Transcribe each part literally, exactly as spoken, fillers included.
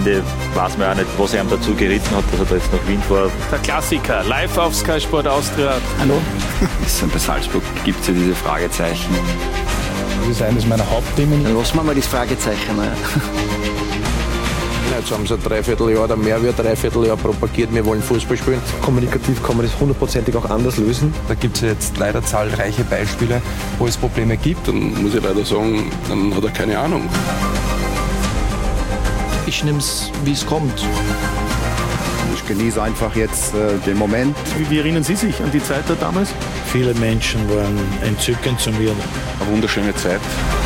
Ende weiß man auch nicht, was er ihm dazu geritten hat, dass er da jetzt nach Wien fährt. Der Klassiker, live auf Sky Sport Austria. Hallo? Bei Salzburg gibt es ja diese Fragezeichen. Das ist eines meiner Hauptthemen. Dann lassen wir mal das Fragezeichen. Ne? Jetzt haben sie ein Dreivierteljahr oder mehr wie ein Dreivierteljahr propagiert, wir wollen Fußball spielen. Kommunikativ kann man das hundertprozentig auch anders lösen. Da gibt es ja jetzt leider zahlreiche Beispiele, wo es Probleme gibt. Dann muss ich leider sagen, dann hat er keine Ahnung. Ich nehme es, wie es kommt. Ich genieße einfach jetzt äh, den Moment. Wie, wie erinnern Sie sich an die Zeit da damals? Viele Menschen waren entzückend zu mir. Eine wunderschöne Zeit.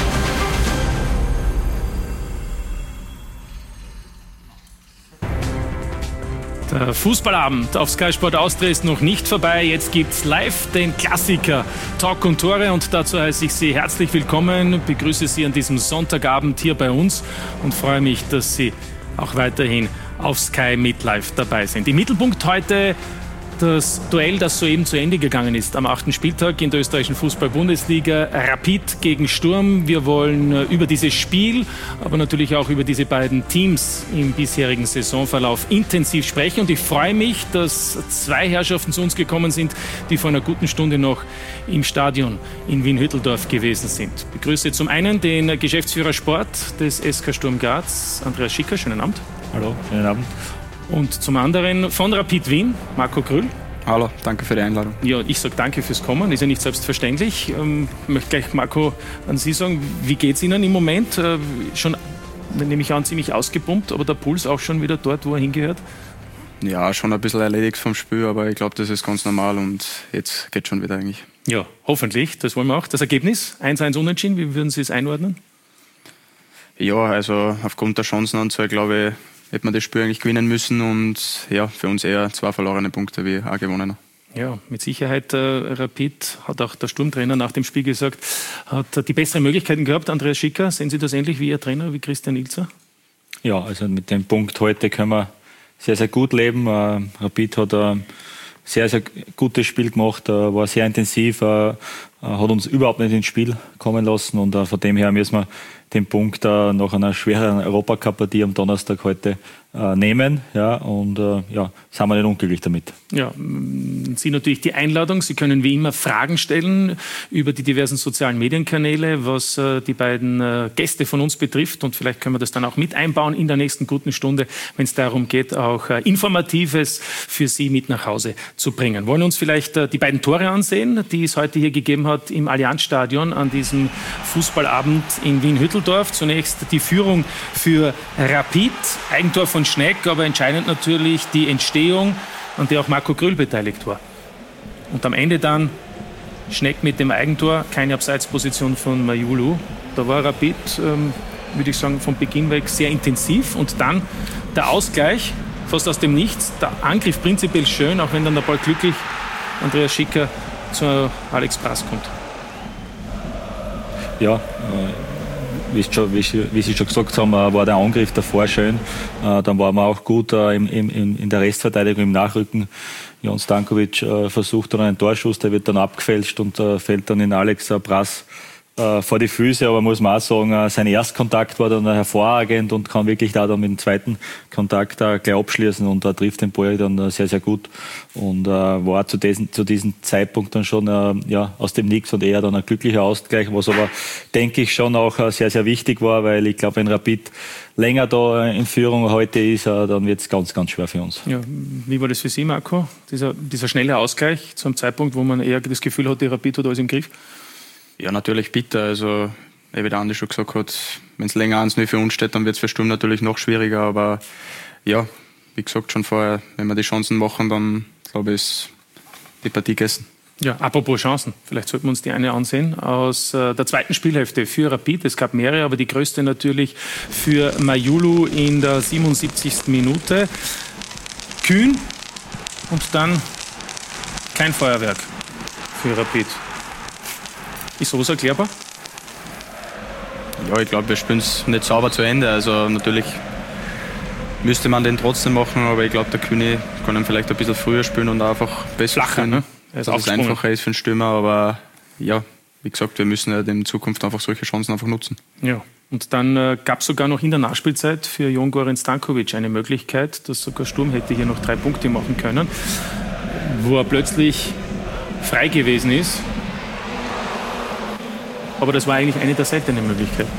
Der Fußballabend auf Sky Sport Austria ist noch nicht vorbei. Jetzt gibt's live den Klassiker Talk und Tore und dazu heiße ich Sie herzlich willkommen. Begrüße Sie an diesem Sonntagabend hier bei uns und freue mich, dass Sie auch weiterhin auf Sky mit live dabei sind. Im Mittelpunkt heute das Duell, das soeben zu Ende gegangen ist am achten Spieltag in der österreichischen Fußball-Bundesliga. Rapid gegen Sturm. Wir wollen über dieses Spiel, aber natürlich auch über diese beiden Teams im bisherigen Saisonverlauf intensiv sprechen. Und ich freue mich, dass zwei Herrschaften zu uns gekommen sind, die vor einer guten Stunde noch im Stadion in Wien-Hütteldorf gewesen sind. Ich begrüße zum einen den Geschäftsführer Sport des S K Sturm Graz, Andreas Schicker. Schönen Abend. Hallo, schönen Abend. Und zum anderen von Rapid Wien, Marco Grüll. Hallo, danke für die Einladung. Ja, ich sage danke fürs Kommen, ist ja nicht selbstverständlich. Ähm, ich möchte gleich, Marco, an Sie sagen, wie geht es Ihnen im Moment? Äh, schon, nehme ich an, ziemlich ausgepumpt, aber der Puls auch schon wieder dort, wo er hingehört? Ja, schon ein bisschen erledigt vom Spiel, aber ich glaube, das ist ganz normal und jetzt geht schon wieder eigentlich. Ja, hoffentlich, das wollen wir auch. Das Ergebnis, eins eins unentschieden, wie würden Sie es einordnen? Ja, also aufgrund der Chancenanzahl, glaube ich, hätte man das Spiel eigentlich gewinnen müssen und ja, für uns eher zwei verlorene Punkte wie ein gewonnener. Ja, mit Sicherheit. Äh, Rapid, hat auch der Sturmtrainer nach dem Spiel gesagt, hat die besseren Möglichkeiten gehabt. Andreas Schicker, sehen Sie das ähnlich wie Ihr Trainer, wie Christian Ilzer? Ja, also mit dem Punkt heute können wir sehr, sehr gut leben. Äh, Rapid hat ein sehr, sehr gutes Spiel gemacht, äh, war sehr intensiv, äh, hat uns überhaupt nicht ins Spiel kommen lassen und äh, von dem her müssen wir den Punkt äh, nach einer schweren Europacup-Partie am Donnerstag heute äh, nehmen. Ja, und äh, ja, sind wir nicht unglücklich damit. Ja, Sie natürlich die Einladung. Sie können wie immer Fragen stellen über die diversen sozialen Medienkanäle, was äh, die beiden äh, Gäste von uns betrifft. Und vielleicht können wir das dann auch mit einbauen in der nächsten guten Stunde, wenn es darum geht, auch äh, Informatives für Sie mit nach Hause zu bringen. Wollen uns vielleicht äh, die beiden Tore ansehen, die es heute hier gegeben hat im Allianzstadion an diesem Fußballabend in Wien-Hütteldorf. Zunächst die Führung für Rapid, Eigentor von Schneck, aber entscheidend natürlich die Entstehung, an der auch Marco Grüll beteiligt war. Und am Ende dann Schneck mit dem Eigentor, keine Abseitsposition von Mayulu. Da war Rapid, ähm, würde ich sagen, von Beginn weg sehr intensiv. Und dann der Ausgleich, fast aus dem Nichts. Der Angriff prinzipiell schön, auch wenn dann der Ball glücklich Andreas Schicker zu Alex Brass kommt. Ja, äh Wie, schon, wie, wie Sie schon gesagt haben, war der Angriff davor schön. Dann waren wir auch gut im, im, in der Restverteidigung im Nachrücken. Jan Stankovic versucht dann einen Torschuss, der wird dann abgefälscht und fällt dann in Alex Brass vor die Füße. Aber muss man auch sagen, sein Erstkontakt war dann hervorragend und kann wirklich da dann mit dem zweiten Kontakt gleich abschließen und da trifft den Ball dann sehr, sehr gut. Und war zu diesem, zu diesem Zeitpunkt dann schon ja, aus dem Nix und eher dann ein glücklicher Ausgleich, was aber, denke ich, schon auch sehr, sehr wichtig war, weil ich glaube, wenn Rapid länger da in Führung heute ist, dann wird es ganz, ganz schwer für uns. Ja, wie war das für Sie, Marco? Dieser, dieser schnelle Ausgleich zu einem Zeitpunkt, wo man eher das Gefühl hat, die Rapid hat alles im Griff? Ja, natürlich bitter. Also, wie der Andi schon gesagt hat, wenn es länger eins null für uns steht, dann wird es für Sturm natürlich noch schwieriger. Aber ja, wie gesagt schon vorher, wenn wir die Chancen machen, dann glaube ich, ist die Partie gegessen. Ja, apropos Chancen, vielleicht sollten wir uns die eine ansehen aus äh, der zweiten Spielhälfte für Rapid. Es gab mehrere, aber die größte natürlich für Mayulu in der siebenundsiebzigsten Minute. Kühn und dann kein Feuerwerk für Rapid. Ist sowas erklärbar? Ja, ich glaube, wir spielen es nicht sauber zu Ende. Also natürlich müsste man den trotzdem machen, aber ich glaube, der Kühne kann ihn vielleicht ein bisschen früher spielen und einfach besser Flacher, spielen. Ne? Dass es einfacher ist für den Stürmer, aber ja, wie gesagt, wir müssen ja in Zukunft einfach solche Chancen einfach nutzen. Ja, Und dann äh, gab es sogar noch in der Nachspielzeit für Jon Goran Stankovic eine Möglichkeit, dass sogar Sturm hätte hier noch drei Punkte machen können, wo er plötzlich frei gewesen ist. Aber das war eigentlich eine der seltenen Möglichkeiten.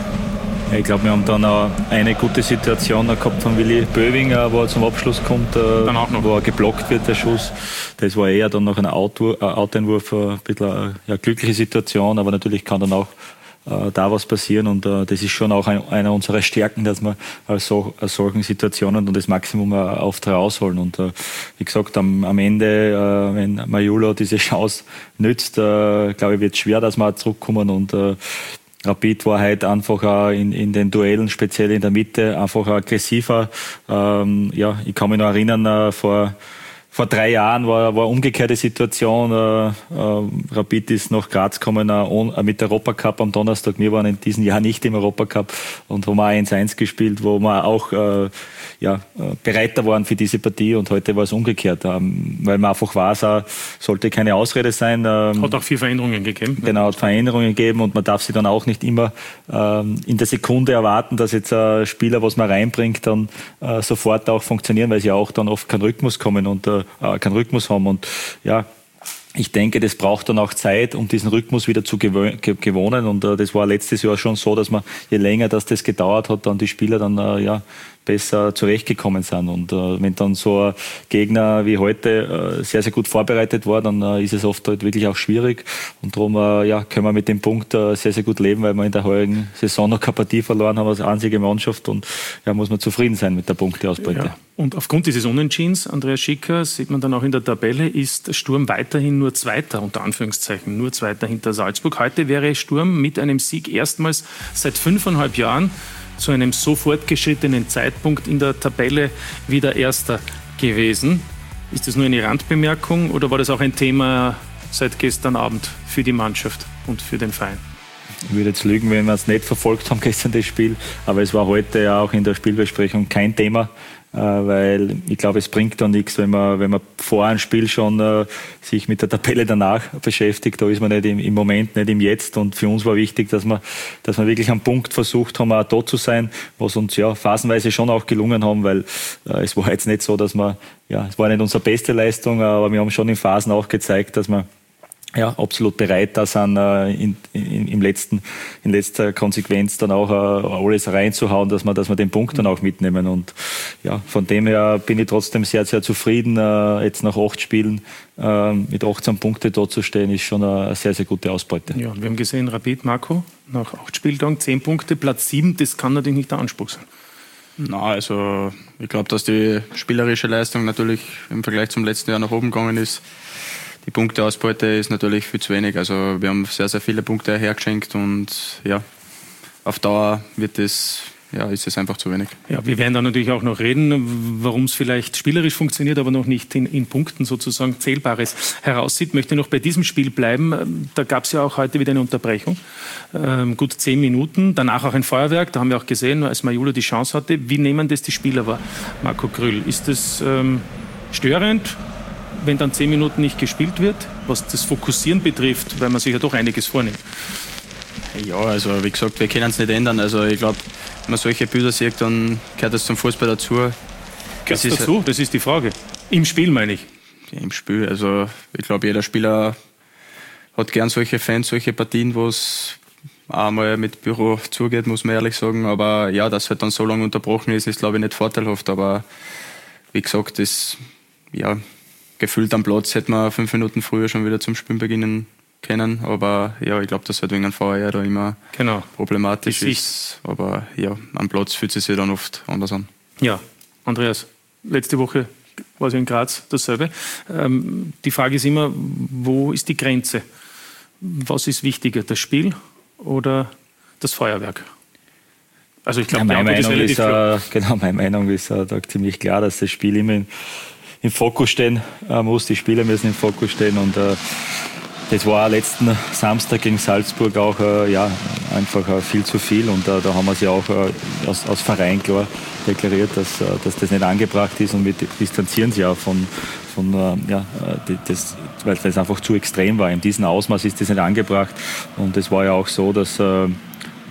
Ja, ich glaube, wir haben dann auch eine gute Situation gehabt von Willi Böwing, wo er zum Abschluss kommt, dann auch noch. Wo er geblockt wird, der Schuss. Das war eher dann noch ein Out-Einwurf, ein bisschen eine ja, glückliche Situation, aber natürlich kann dann auch äh, da was passieren und äh, das ist schon auch ein, eine unserer Stärken, dass wir aus, so, aus solchen Situationen dann das Maximum äh, auf drei rausholen und äh, wie gesagt, am, am Ende, äh, wenn Majulo diese Chance nützt, äh, glaube ich, wird es schwer, dass wir zurückkommen und äh, Rapid war halt einfach auch in, in den Duellen, speziell in der Mitte, einfach aggressiver. Ähm, ja, ich kann mich noch erinnern, äh, vor, vor drei Jahren war, war eine umgekehrte Situation. Äh, äh, Rapid ist nach Graz gekommen äh, mit der Europacup am Donnerstag. Wir waren in diesem Jahr nicht im Europacup und haben auch eins eins gespielt, wo wir auch äh, ja, bereiter waren für diese Partie und heute war es umgekehrt, ähm, weil man einfach weiß, äh, sollte keine Ausrede sein. Ähm, hat auch viele Veränderungen gegeben. Genau, hat Veränderungen gegeben und man darf sie dann auch nicht immer ähm, in der Sekunde erwarten, dass jetzt ein Spieler, was man reinbringt, dann äh, sofort auch funktionieren, weil sie auch dann oft keinen Rhythmus kommen und äh, keinen Rhythmus haben und ja, ich denke, das braucht dann auch Zeit, um diesen Rhythmus wieder zu gewö- ge- gewohnen und äh, das war letztes Jahr schon so, dass man, je länger das, das gedauert hat, dann die Spieler dann äh, ja besser zurechtgekommen sind und äh, wenn dann so ein Gegner wie heute äh, sehr, sehr gut vorbereitet war, dann äh, ist es oft halt wirklich auch schwierig und darum äh, ja, können wir mit dem Punkt äh, sehr, sehr gut leben, weil wir in der heurigen Saison noch keine Partie verloren haben als einzige Mannschaft und ja, muss man zufrieden sein mit der Punkteausbeute. Ja. Und aufgrund dieses Unentschiedens, Andreas Schicker, sieht man dann auch in der Tabelle, ist Sturm weiterhin nur Zweiter, unter Anführungszeichen, nur Zweiter hinter Salzburg. Heute wäre Sturm mit einem Sieg erstmals seit fünfeinhalb Jahren zu einem so fortgeschrittenen Zeitpunkt in der Tabelle wieder Erster gewesen. Ist das nur eine Randbemerkung oder war das auch ein Thema seit gestern Abend für die Mannschaft und für den Verein? Ich würde jetzt lügen, wenn wir es nicht verfolgt haben gestern das Spiel, aber es war heute ja auch in der Spielbesprechung kein Thema, weil ich glaube, es bringt da nichts, wenn man, wenn man vor einem Spiel schon äh, sich mit der Tabelle danach beschäftigt. Da ist man nicht im, im Moment, nicht im Jetzt. Und für uns war wichtig, dass wir, dass wir wirklich am Punkt versucht haben, auch da zu sein, was uns ja phasenweise schon auch gelungen haben, weil äh, es war jetzt nicht so, dass wir, ja, es war nicht unsere beste Leistung, aber wir haben schon in Phasen auch gezeigt, dass wir ja, absolut bereit da sind, in, in, im letzten, in letzter Konsequenz dann auch alles reinzuhauen, dass wir, dass wir den Punkt dann auch mitnehmen. Und ja, von dem her bin ich trotzdem sehr, sehr zufrieden. Jetzt nach acht Spielen mit achtzehn Punkten dort zu stehen, ist schon eine sehr, sehr gute Ausbeute. Ja, wir haben gesehen, Rapid, Marco, nach acht Spieltagen zehn Punkte, Platz sieben, das kann natürlich nicht der Anspruch sein. Na, also ich glaube, dass die spielerische Leistung natürlich im Vergleich zum letzten Jahr nach oben gegangen ist. Die Punkteausbeute ist natürlich viel zu wenig. Also wir haben sehr, sehr viele Punkte hergeschenkt und ja, auf Dauer wird es, ja, ist es einfach zu wenig. Ja, wir werden da natürlich auch noch reden, warum es vielleicht spielerisch funktioniert, aber noch nicht in, in Punkten sozusagen Zählbares heraussieht. Ich möchte noch bei diesem Spiel bleiben. Da gab es ja auch heute wieder eine Unterbrechung. Ähm, gut zehn Minuten, danach auch ein Feuerwerk. Da haben wir auch gesehen, als Majulo die Chance hatte. Wie nehmen das die Spieler wahr, Marco Grüll? Ist das ähm, störend, wenn dann zehn Minuten nicht gespielt wird, was das Fokussieren betrifft, weil man sich ja doch einiges vornimmt? Ja, also wie gesagt, wir können es nicht ändern. Also ich glaube, wenn man solche Bilder sieht, dann gehört das zum Fußball dazu. Gehört das dazu? Das ist die Frage. Im Spiel meine ich. Ja, im Spiel. Also ich glaube, jeder Spieler hat gern solche Fans, solche Partien, wo es einmal mit Büro zugeht, muss man ehrlich sagen. Aber ja, dass es halt dann so lange unterbrochen ist, ist glaube ich nicht vorteilhaft. Aber wie gesagt, das, ja, gefühlt am Platz hätte man fünf Minuten früher schon wieder zum Spielen beginnen können. Aber ja, ich glaube, dass halt wegen einem V A R da immer genau. problematisch ist. ist. Aber ja, am Platz fühlt es sich dann oft anders an. Ja, Andreas, letzte Woche war es in Graz dasselbe. Ähm, die Frage ist immer, wo ist die Grenze? Was ist wichtiger, das Spiel oder das Feuerwerk? Also ich glaube, ja, meine, Meinung ist, äh, genau, meine Meinung ist äh, da ziemlich klar, dass das Spiel immer in im Fokus stehen äh, muss, die Spieler müssen im Fokus stehen und äh, das war letzten Samstag gegen Salzburg auch äh, ja, einfach äh, viel zu viel und äh, da haben wir sie auch äh, aus, aus Verein klar deklariert, dass, äh, dass das nicht angebracht ist und wir distanzieren sie auch von, von äh, ja, das, weil das einfach zu extrem war. In diesem Ausmaß ist das nicht angebracht und es war ja auch so, dass äh,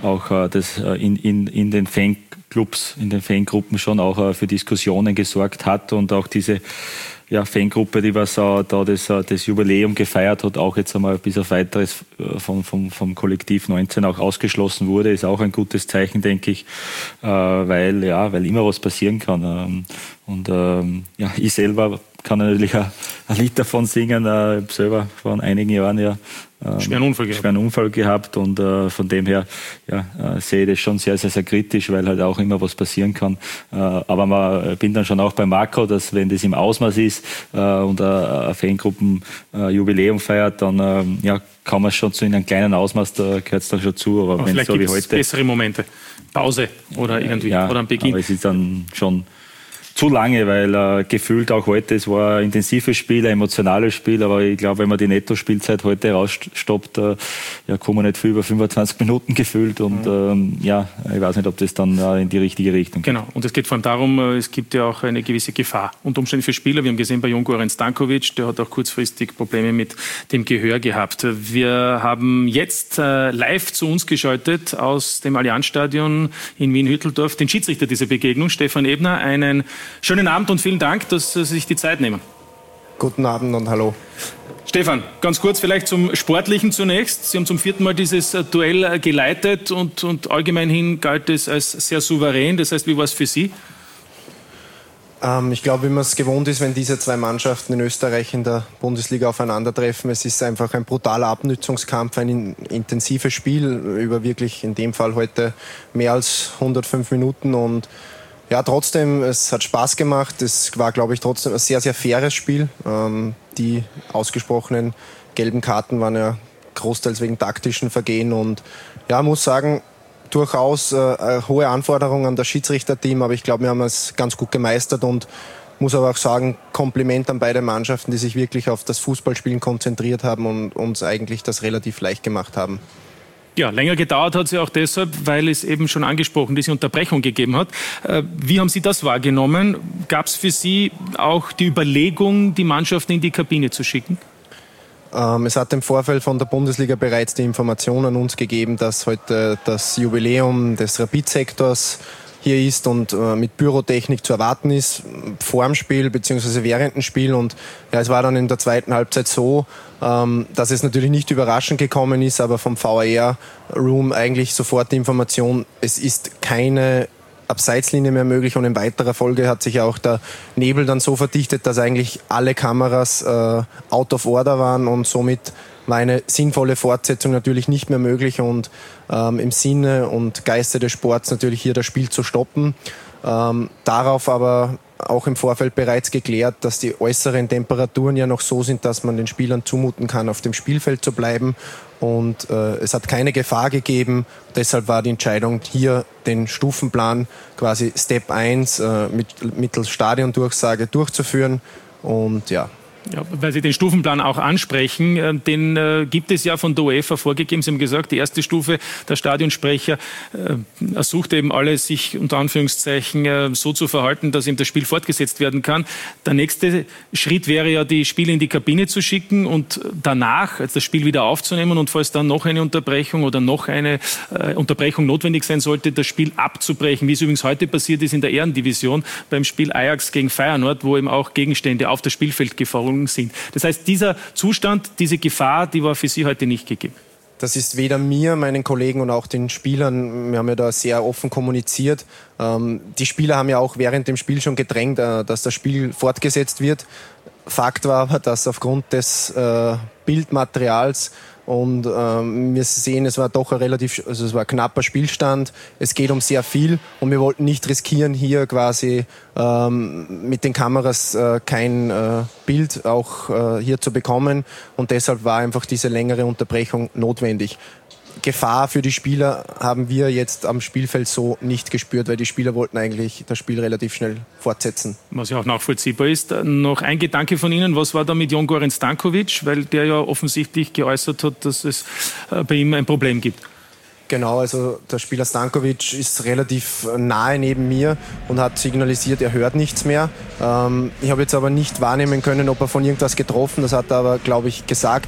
auch äh, das äh, in, in, in den Fanclubs, in den Fangruppen schon auch äh, für Diskussionen gesorgt hat und auch diese ja, Fangruppe, die was äh, da das, äh, das Jubiläum gefeiert hat, auch jetzt einmal bis auf weiteres äh, vom, vom, vom Kollektiv neunzehn auch ausgeschlossen wurde, ist auch ein gutes Zeichen, denke ich, äh, weil, ja, weil immer was passieren kann. Ähm, und ähm, ja, ich selber kann natürlich ein, ein Lied davon singen. Äh, ich habe selber vor einigen Jahren ja ähm, schweren Unfall gehabt. schweren Unfall gehabt und äh, von dem her ja, äh, sehe ich das schon sehr, sehr, sehr kritisch, weil halt auch immer was passieren kann. Äh, aber man bin dann schon auch bei Marco, dass wenn das im Ausmaß ist äh, und äh, eine Fangruppen äh, Jubiläum feiert, dann äh, ja, kann man es schon zu in einem kleinen Ausmaß, da gehört es dann schon zu. Aber, aber wenn vielleicht so gibt wie es heute bessere Momente. Pause oder irgendwie ja, oder am Beginn. Aber es ist dann schon zu lange, weil äh, gefühlt auch heute, es war ein intensives Spiel, ein emotionales Spiel, aber ich glaube, wenn man die Netto-Spielzeit heute rausstoppt, äh, ja, kommen wir nicht viel über fünfundzwanzig Minuten gefühlt und mhm. ähm, ja, ich weiß nicht, ob das dann äh, in die richtige Richtung geht. Genau, und es geht vor allem darum, äh, es gibt ja auch eine gewisse Gefahr und Umstände für Spieler. Wir haben gesehen bei Jon Goran Stankovic, der hat auch kurzfristig Probleme mit dem Gehör gehabt. Wir haben jetzt äh, live zu uns geschaltet aus dem Allianzstadion in Wien-Hütteldorf den Schiedsrichter dieser Begegnung, Stefan Ebner, einen schönen Abend und vielen Dank, dass Sie sich die Zeit nehmen. Guten Abend und hallo. Stefan, ganz kurz vielleicht zum Sportlichen zunächst. Sie haben zum vierten Mal dieses Duell geleitet und, und allgemein hin galt es als sehr souverän. Das heißt, wie war es für Sie? Ähm, ich glaube, wie man es gewohnt ist, wenn diese zwei Mannschaften in Österreich in der Bundesliga aufeinandertreffen. Es ist einfach ein brutaler Abnützungskampf, ein intensives Spiel über wirklich in dem Fall heute mehr als hundertfünf Minuten und ja, trotzdem, es hat Spaß gemacht. Es war, glaube ich, trotzdem ein sehr, sehr faires Spiel. Ähm, die ausgesprochenen gelben Karten waren ja großteils wegen taktischen Vergehen. Und ja, muss sagen, durchaus äh, hohe Anforderungen an das Schiedsrichterteam. Aber ich glaube, wir haben es ganz gut gemeistert und muss aber auch sagen, Kompliment an beide Mannschaften, die sich wirklich auf das Fußballspielen konzentriert haben und uns eigentlich das relativ leicht gemacht haben. Ja, länger gedauert hat sie auch deshalb, weil es eben schon angesprochen diese Unterbrechung gegeben hat. Wie haben Sie das wahrgenommen? Gab es für Sie auch die Überlegung, die Mannschaften in die Kabine zu schicken? Ähm, es hat im Vorfeld von der Bundesliga bereits die Information an uns gegeben, dass heute das Jubiläum des Rapid-Sektors hier ist und äh, mit Pyrotechnik zu erwarten ist, vor dem Spiel bzw. während dem Spiel. Und ja, es war dann in der zweiten Halbzeit so, ähm, dass es natürlich nicht überraschend gekommen ist, aber vom V A R-Room eigentlich sofort die Information, es ist keine Abseitslinie mehr möglich und in weiterer Folge hat sich auch der Nebel dann so verdichtet, dass eigentlich alle Kameras äh, out of order waren und somit war eine sinnvolle Fortsetzung natürlich nicht mehr möglich und ähm, im Sinne und Geiste des Sports natürlich hier das Spiel zu stoppen. Ähm, darauf aber auch im Vorfeld bereits geklärt, dass die äußeren Temperaturen ja noch so sind, dass man den Spielern zumuten kann, auf dem Spielfeld zu bleiben. Und äh, es hat keine Gefahr gegeben. Deshalb war die Entscheidung, hier den Stufenplan quasi Step eins äh, mit, mittels Stadiondurchsage durchzuführen. Und ja. Ja, weil Sie den Stufenplan auch ansprechen, den äh, gibt es ja von der UEFA vorgegeben. Sie haben gesagt, die erste Stufe, der Stadionsprecher äh, ersucht eben alle, sich unter Anführungszeichen äh, so zu verhalten, dass eben das Spiel fortgesetzt werden kann. Der nächste Schritt wäre ja, die Spiele in die Kabine zu schicken und danach also das Spiel wieder aufzunehmen und falls dann noch eine Unterbrechung oder noch eine äh, Unterbrechung notwendig sein sollte, das Spiel abzubrechen, wie es übrigens heute passiert ist in der Ehrendivision beim Spiel Ajax gegen Feyenoord, wo eben auch Gegenstände auf das Spielfeld gefahren sind. Das heißt, dieser Zustand, diese Gefahr, die war für Sie heute nicht gegeben. Das ist weder mir, meinen Kollegen und auch den Spielern, wir haben ja da sehr offen kommuniziert. Ähm, die Spieler haben ja auch während dem Spiel schon gedrängt, äh, dass das Spiel fortgesetzt wird. Fakt war aber, dass aufgrund des äh, Bildmaterials und ähm, wir sehen, es war doch ein relativ, also es war ein knapper Spielstand. Es geht um sehr viel und wir wollten nicht riskieren, hier quasi ähm, mit den Kameras äh, kein äh, Bild auch äh, hier zu bekommen und deshalb war einfach diese längere Unterbrechung notwendig. Gefahr für die Spieler haben wir jetzt am Spielfeld so nicht gespürt, weil die Spieler wollten eigentlich das Spiel relativ schnell fortsetzen. Was ja auch nachvollziehbar ist. Noch ein Gedanke von Ihnen, was war da mit Jon Goran Stankovic, weil der ja offensichtlich geäußert hat, dass es bei ihm ein Problem gibt. Genau, also der Spieler Stankovic ist relativ nahe neben mir und hat signalisiert, er hört nichts mehr. Ähm, ich habe jetzt aber nicht wahrnehmen können, ob er von irgendwas getroffen, das hat er aber, glaube ich, gesagt.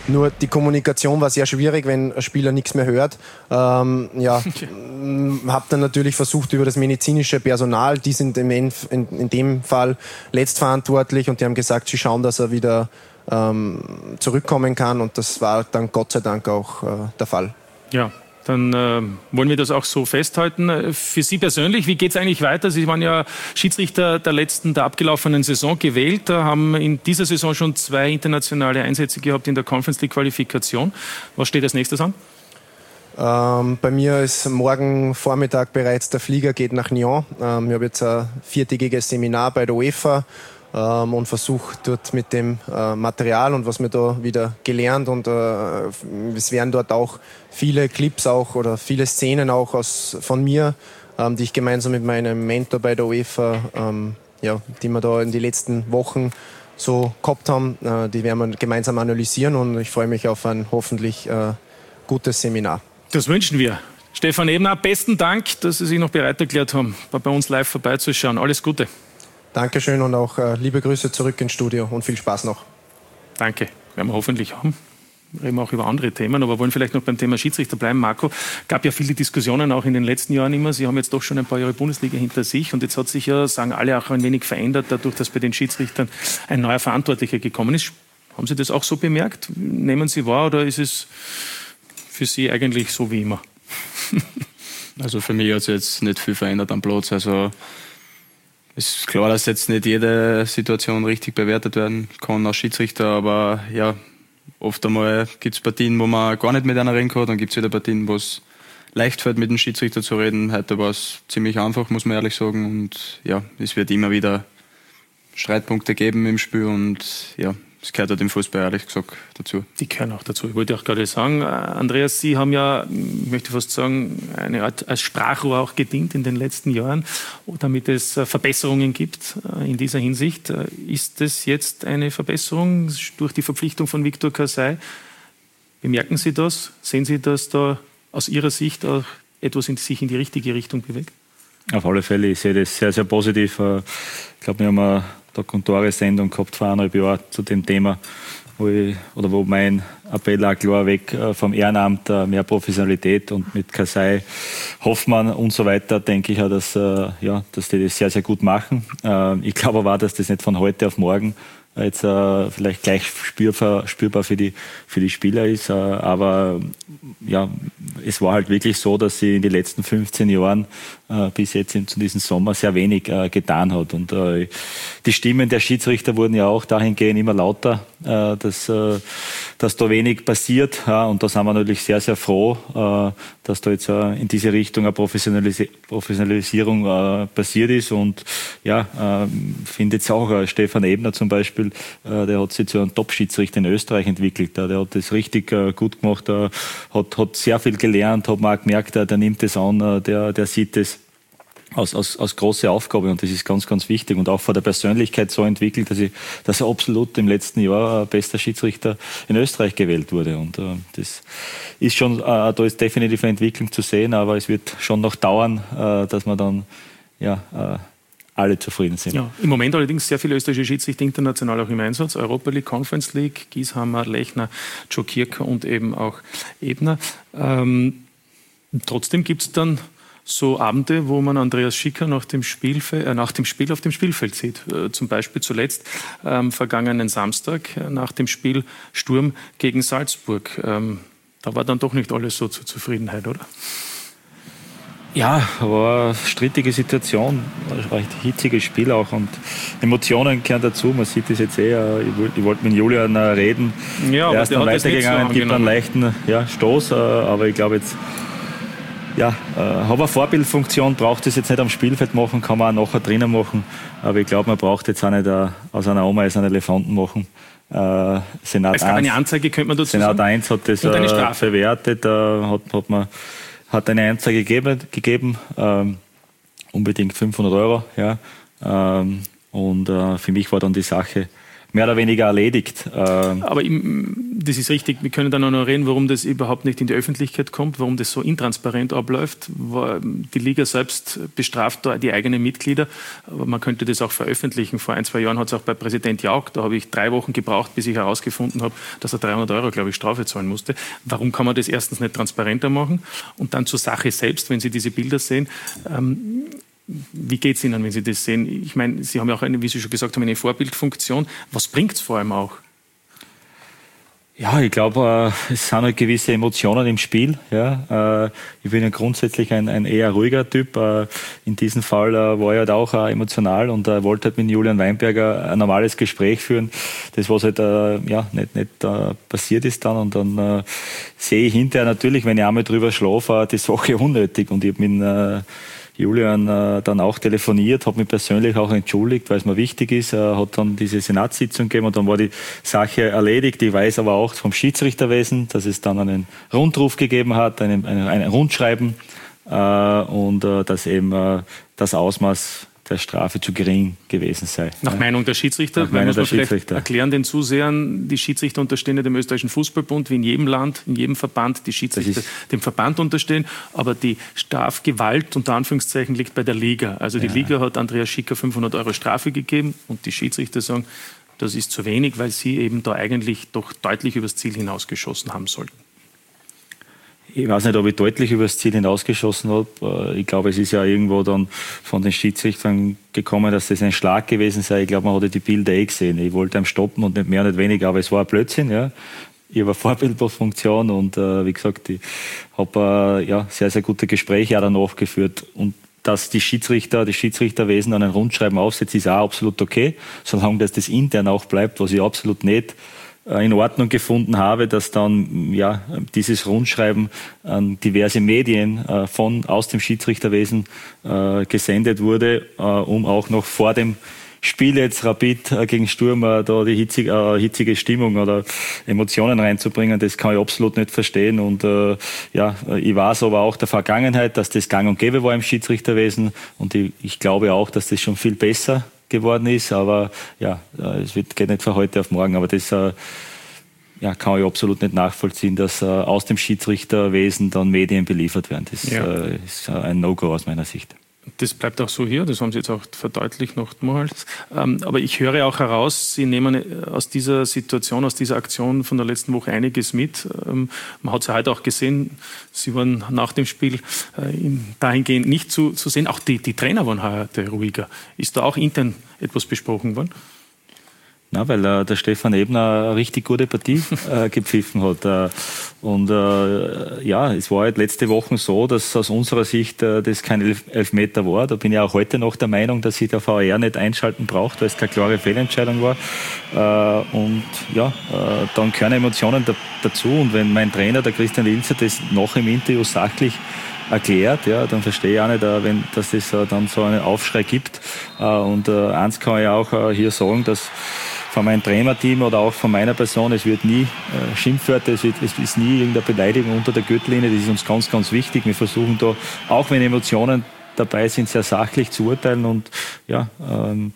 Nur die Kommunikation war sehr schwierig, wenn ein Spieler nichts mehr hört. Ähm, ja, okay. Habe dann natürlich versucht, über das medizinische Personal, die sind im in, in, in dem Fall letztverantwortlich und die haben gesagt, sie schauen, dass er wieder ähm, zurückkommen kann und das war dann Gott sei Dank auch äh, der Fall. Ja. Dann äh, wollen wir das auch so festhalten. Für Sie persönlich, wie geht es eigentlich weiter? Sie waren ja Schiedsrichter der letzten, der abgelaufenen Saison gewählt, haben in dieser Saison schon zwei internationale Einsätze gehabt in der Conference League Qualifikation. Was steht als nächstes an? Ähm, bei mir ist morgen Vormittag bereits der Flieger, geht nach Nyon. Ähm, ich habe jetzt ein viertägiges Seminar bei der UEFA ähm, und versuche dort mit dem äh, Material und was wir da wieder gelernt und äh, es werden dort auch viele Clips auch oder viele Szenen auch aus, von mir, ähm, die ich gemeinsam mit meinem Mentor bei der UEFA, ähm, ja, die wir da in den letzten Wochen so gehabt haben, äh, die werden wir gemeinsam analysieren und ich freue mich auf ein hoffentlich äh, gutes Seminar. Das wünschen wir. Stefan Ebner, besten Dank, dass Sie sich noch bereit erklärt haben, bei uns live vorbeizuschauen. Alles Gute. Dankeschön und auch äh, liebe Grüße zurück ins Studio und viel Spaß noch. Danke, werden wir hoffentlich haben. Wir reden auch über andere Themen, aber wollen vielleicht noch beim Thema Schiedsrichter bleiben. Marco, gab ja viele Diskussionen auch in den letzten Jahren immer. Sie haben jetzt doch schon ein paar Jahre Bundesliga hinter sich und jetzt hat sich ja, sagen alle, auch ein wenig verändert, dadurch, dass bei den Schiedsrichtern ein neuer Verantwortlicher gekommen ist. Haben Sie das auch so bemerkt? Nehmen Sie wahr oder ist es für Sie eigentlich so wie immer? Also für mich hat sich jetzt nicht viel verändert am Platz. Also es ist klar, dass jetzt nicht jede Situation richtig bewertet werden kann als Schiedsrichter, aber ja, oft einmal gibt es Partien, wo man gar nicht mit einer reden kann, dann gibt es wieder Partien, wo es leicht fällt, mit dem Schiedsrichter zu reden. Heute war es ziemlich einfach, muss man ehrlich sagen, und ja, es wird immer wieder Streitpunkte geben im Spiel und ja, das gehört halt im Fußball ehrlich gesagt dazu. Die gehören auch dazu. Ich wollte auch gerade sagen, Andreas, Sie haben ja, ich möchte fast sagen, eine Art als Sprachrohr auch gedient in den letzten Jahren, damit es Verbesserungen gibt in dieser Hinsicht. Ist das jetzt eine Verbesserung durch die Verpflichtung von Viktor Kasaye? Bemerken Sie das? Sehen Sie, dass da aus Ihrer Sicht auch etwas in, sich in die richtige Richtung bewegt? Auf alle Fälle, ich sehe das sehr, sehr positiv. Ich glaube, wir haben eine Kontore-Sendung gehabt vor eineinhalb Jahren zu dem Thema, wo, ich, oder wo mein Appell auch klar weg vom Ehrenamt, mehr Professionalität und mit Kasaye, Hoffmann und so weiter, denke ich auch, dass, ja, dass die das sehr, sehr gut machen. Ich glaube aber auch, dass das nicht von heute auf morgen jetzt äh, vielleicht gleich spürbar, spürbar für die, für die Spieler ist. Äh, aber ja, es war halt wirklich so, dass sie in den letzten fünfzehn Jahren äh, bis jetzt in, zu diesem Sommer sehr wenig äh, getan hat. Und äh, die Stimmen der Schiedsrichter wurden ja auch dahingehend immer lauter, äh, dass, äh, dass da wenig passiert. Ja, und da sind wir natürlich sehr, sehr froh, äh, dass da jetzt äh, in diese Richtung eine Professionalis- Professionalisierung äh, passiert ist. Und ja, äh, finde jetzt auch äh, Stefan Ebner zum Beispiel, der hat sich zu einem Top-Schiedsrichter in Österreich entwickelt. Der hat das richtig gut gemacht, der hat, hat sehr viel gelernt, hat man auch gemerkt, der, der nimmt das an, der, der sieht das als, als, als große Aufgabe und das ist ganz, ganz wichtig und auch von der Persönlichkeit so entwickelt, dass, ich, dass er absolut im letzten Jahr bester Schiedsrichter in Österreich gewählt wurde und äh, das ist schon, äh, da ist definitiv eine Entwicklung zu sehen, aber es wird schon noch dauern, äh, dass man dann ja äh, alle zufrieden sind. Ja, im Moment allerdings sehr viele österreichische Schiedsrichter international auch im Einsatz. Europa League, Conference League, Gieshammer, Lechner, Joe Kirker und eben auch Ebner. Ähm, trotzdem gibt es dann so Abende, wo man Andreas Schicker nach dem, Spielfe- äh, nach dem Spiel auf dem Spielfeld sieht. Äh, zum Beispiel zuletzt am ähm, vergangenen Samstag äh, nach dem Spiel Sturm gegen Salzburg. Ähm, da war dann doch nicht alles so zur Zufriedenheit, oder? Ja, war eine strittige Situation, ein recht hitziges Spiel auch und Emotionen gehören dazu. Man sieht das jetzt eh, ich wollte mit Julian reden. Ja, er ist dann weitergegangen, so gibt einen leichten ja, Stoß, aber ich glaube jetzt, ja, habe eine Vorbildfunktion, braucht es jetzt nicht am Spielfeld machen, kann man auch nachher drinnen machen, aber ich glaube, man braucht jetzt auch nicht aus einer Oma einen Elefanten machen. Äh, Senat es gab eins, eine Anzeige, könnte man dazu Senat sagen? eins hat das äh, verwertet, äh, hat, hat man hat eine Anzeige gegeben, gegeben ähm, unbedingt fünfhundert Euro. Ja, ähm, und äh, für mich war dann die Sache mehr oder weniger erledigt. Aber im, das ist richtig, wir können dann auch noch reden, warum das überhaupt nicht in die Öffentlichkeit kommt, warum das so intransparent abläuft. Die Liga selbst bestraft da die eigenen Mitglieder, aber man könnte das auch veröffentlichen. Vor ein, zwei Jahren hat es auch bei Präsident Jauch, da habe ich drei Wochen gebraucht, bis ich herausgefunden habe, dass er dreihundert Euro, glaube ich, Strafe zahlen musste. Warum kann man das erstens nicht transparenter machen? Und dann zur Sache selbst, wenn Sie diese Bilder sehen, ähm, wie geht es Ihnen, wenn Sie das sehen? Ich meine, Sie haben ja auch, eine, wie Sie schon gesagt haben, eine Vorbildfunktion. Was bringt es vor allem auch? Ja, ich glaube, äh, es sind halt gewisse Emotionen im Spiel. Ja. Äh, ich bin ja grundsätzlich ein, ein eher ruhiger Typ. Äh, in diesem Fall äh, war ich halt auch äh, emotional und äh, wollte halt mit Julian Weinberger ein normales Gespräch führen. Das, was halt äh, ja, nicht, nicht äh, passiert ist dann. Und dann äh, sehe ich hinterher natürlich, wenn ich einmal drüber schlafe, äh, die Sache unnötig. Und ich habe mit äh, Julian äh, dann auch telefoniert, hat mich persönlich auch entschuldigt, weil es mir wichtig ist, äh, hat dann diese Senatssitzung gegeben und dann war die Sache erledigt. Ich weiß aber auch vom Schiedsrichterwesen, dass es dann einen Rundruf gegeben hat, ein, ein, ein Rundschreiben äh, und äh, dass eben äh, das Ausmaß der Strafe zu gering gewesen sei. Nach ja. Meinung der Schiedsrichter? Nach Meinung muss man der Schiedsrichter. Erklären den Zusehern, die Schiedsrichter unterstehen ja dem österreichischen Fußballbund, wie in jedem Land, in jedem Verband, die Schiedsrichter dem Verband unterstehen, aber die Strafgewalt unter Anführungszeichen liegt bei der Liga. Also die ja. Liga hat Andreas Schicker fünfhundert Euro Strafe gegeben und die Schiedsrichter sagen, das ist zu wenig, weil sie eben da eigentlich doch deutlich übers Ziel hinausgeschossen haben sollten. Ich weiß nicht, ob ich deutlich übers Ziel hinausgeschossen habe. Ich glaube, es ist ja irgendwo dann von den Schiedsrichtern gekommen, dass das ein Schlag gewesen sei. Ich glaube, man hatte die Bilder eh gesehen. Ich wollte ihn stoppen und nicht mehr, nicht weniger, aber es war ein Blödsinn. Ja. Ich habe eine Vorbildfunktion und äh, wie gesagt, ich habe äh, ja, sehr, sehr gute Gespräche auch danach geführt. Und dass die Schiedsrichter, das Schiedsrichterwesen an ein Rundschreiben aufsetzt, ist auch absolut okay, solange das, das intern auch bleibt, was ich absolut nicht in Ordnung gefunden habe, dass dann ja dieses Rundschreiben an diverse Medien äh, von aus dem Schiedsrichterwesen äh, gesendet wurde, äh, um auch noch vor dem Spiel jetzt Rapid äh, gegen Sturm äh, da die hitzige, äh, hitzige Stimmung oder Emotionen reinzubringen. Das kann ich absolut nicht verstehen und äh, ja, ich weiß aber auch der Vergangenheit, dass das gang und gäbe war im Schiedsrichterwesen und ich, ich glaube auch, dass das schon viel besser geworden ist, aber ja, es wird, geht nicht von heute auf morgen, aber das äh, ja, kann ich absolut nicht nachvollziehen, dass äh, aus dem Schiedsrichterwesen dann Medien beliefert werden. Das ja. äh, ist ein No-Go aus meiner Sicht. Das bleibt auch so hier, das haben Sie jetzt auch verdeutlicht nochmals. Ähm, aber ich höre auch heraus, Sie nehmen aus dieser Situation, aus dieser Aktion von der letzten Woche einiges mit. Ähm, man hat es ja heute auch gesehen, Sie waren nach dem Spiel äh, dahingehend nicht zu, zu sehen. Auch die, die Trainer waren heute ruhiger. Ist da auch intern etwas besprochen worden? Na, weil äh, der Stefan Ebner eine richtig gute Partie äh, gepfiffen hat. Äh, und äh, ja, es war halt letzte Woche so, dass aus unserer Sicht äh, das kein Elf Elfmeter war. Da bin ich auch heute noch der Meinung, dass sich der V A R nicht einschalten braucht, weil es keine klare Fehlentscheidung war. Äh, und ja, äh, dann gehören Emotionen da, dazu. Und wenn mein Trainer, der Christian Ilzer, das noch im Interview sachlich erklärt, ja, dann verstehe ich auch nicht, äh, wenn, dass es äh, dann so einen Aufschrei gibt. Äh, und äh, eins kann ich auch äh, hier sagen, dass von meinem Trainerteam oder auch von meiner Person, es wird nie äh, Schimpfwörter, es, wird, es ist nie irgendeine Beleidigung unter der Gürtellinie, das ist uns ganz, ganz wichtig. Wir versuchen da, auch wenn Emotionen dabei sind, sehr sachlich zu urteilen und ja, ähm,